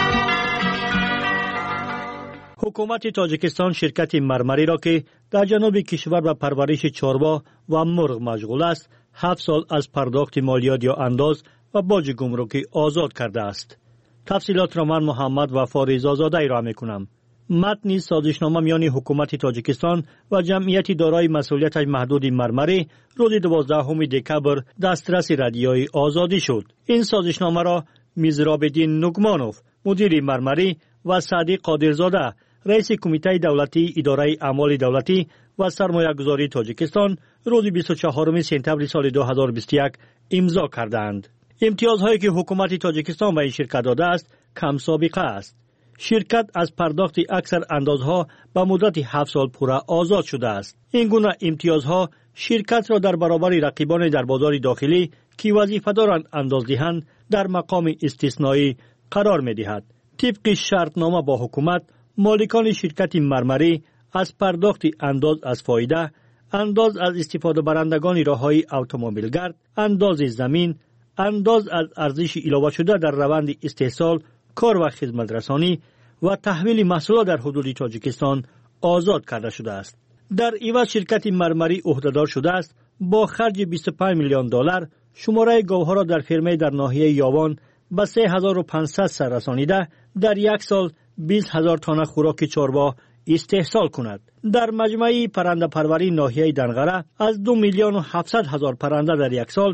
حکومت تاجیکستان شرکت مرمری را که در جنوب کشور به پرورش چاروا و مرغ مشغول است 7 سال از پرداخت مالیات یا انداز و باج گمرکی آزاد کرده است. تفصیلات را من محمد وفا رضازاده را میکنم. متن سازشنامه میان حکومت تاجیکستان و جمعیت دارای مسئولیت محدود مرمری روز 12 دکبر دسترس رادیوی آزادی شد. این سازشنامه را میزراب‌الدین نگمانوف مدیر مرمری و سعدی قادرزاده رئیس کمیته دولتی اداره اعمال دولتی و سرمایه‌گذاری تاجیکستان روز 24 سپتامبر سال 2021 امضا کردند. امتیازهایی که حکومت تاجیکستان به این شرکت داده است کم سابقه است. شرکت از پرداخت اکثر اندازها به مدت 7 سال پوره آزاد شده است. این گونه امتیازها شرکت را در برابر رقیبان در بازار داخلی که وظیفه دارند انداز دهند در مقام استثنایی قرار می دهد. طبق شرطنامه با حکومت مالکان شرکت مرمری از پرداخت انداز از فایده، انداز از استفاده برندگان راههای اتومبیلگرد، انداز زمین، انداز از ارزش علاوه شده در روند استحصال، کار و خدمت رسانی و تحویل محصولات در حدود تاجیکستان آزاد کرده شده است. در عوض شرکت مرمری عهدهدار شده است با خرج 25 میلیون دلار شماره گاوها را در فرمه در ناحیه یاوان به 3500 سر رسانیده در یک سال 20,000 تن خوراک چاروا استحصال کند. در مجمع پرنده پروری ناحیه دنغره از 2,700,000 پرنده در یک سال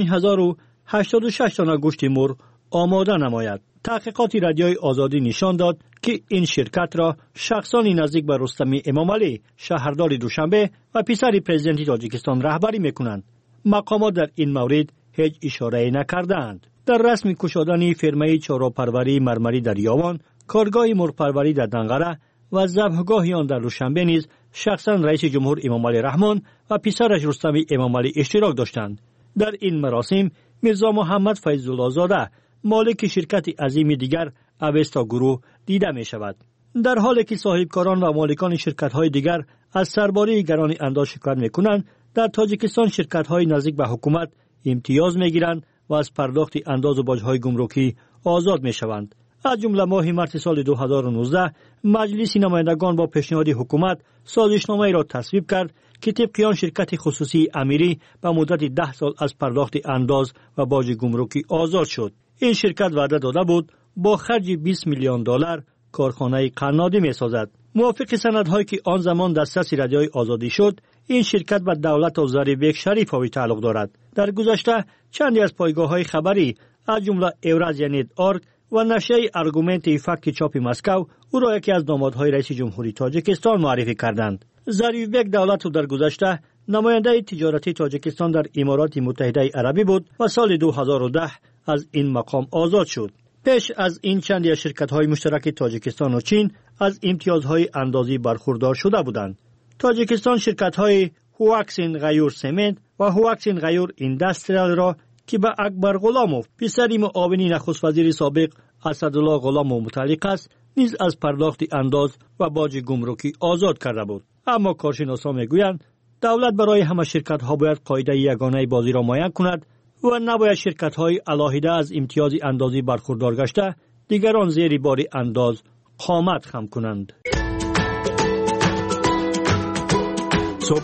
5,086 تن گوشت مرغ آماده نماید. تحقیقات رادیوی آزادی نشان داد که این شرکت را شخصانی نزدیک به رستم امامعلی شهردار دوشنبه و پسر پرزیدنت تاجیکستان رهبری میکنند. مقامات در این مورد هیچ اشاره نکردند. در رسم کشادن فرمه چاروپروری مرمری در یاوان، کارگاه مرغپروری در دنغره و ذبحگاه آن در دوشنبه نیز شخصا رئیس جمهور امامعلی رحمان و پسرش رستم امامعلی اشتراک داشتند. در این مراسم میرزا محمد فیض‌الله زاده مالک شرکت عظیم دیگر اوستا گروه دیده می شود. در حالی که صاحبکاران و مالکان شرکت‌های دیگر از سرباری گران انداز شکایت می‌کنند، در تاجیکستان شرکت‌های نزدیک به حکومت امتیاز می‌گیرند و از پرداخت انداز و باج‌های گمرکی آزاد می‌شوند. از جمله ماه مارس سال 2019 مجلس نمایندگان با پیشنهاد حکومت سازشنامه‌ای را تصویب کرد که طبق آن شرکت خصوصی امیری به مدت 10 سال از پرداخت انداز و باج گمرکی آزاد شد. این شرکت وعده داده بود با خرج 20 میلیون دلار کارخانه قنادی می‌سازد. موافق سندهایی که آن زمان دسترس رادیوی آزادی شد، این شرکت به دولت و ظریف شریفوی تعلق دارد. در گذشته چندی از پایگاه‌های خبری از جمله اورازیا نت.org و نشریه ارگومنت فکت چاپ مسکو او را یکی از دامادهای رئیس جمهوری تاجیکستان معرفی کردند. ظریف بک دولت در گذشته نماینده تجارتی تاجیکستان در امارات متحده عربی بود و سال 2010 از این مقام آزاد شد. پیش از این چندی از شرکت‌های مشترک تاجیکستان و چین از امتیازهای اندازی برخوردار شده بودند. تاجیکستان شرکت‌های هواکسین غیور سمنت و هواکسین غیور اینداستریال را که به اکبر غلاموف پسر معاون نخست وزیر سابق اسدالله غلاموف متعلق است نیز از پرداخت انداز و باج گمرکی آزاد کرده بود. اما کارشناسان میگویند دولت برای همه شرکت‌ها باید قاعده یگانه بازی را معین کند و نباید شرکت‌های علاهیده از امتیاز اندازی برخوردار گشته دیگران زیر بار انداز قامت خم کنند.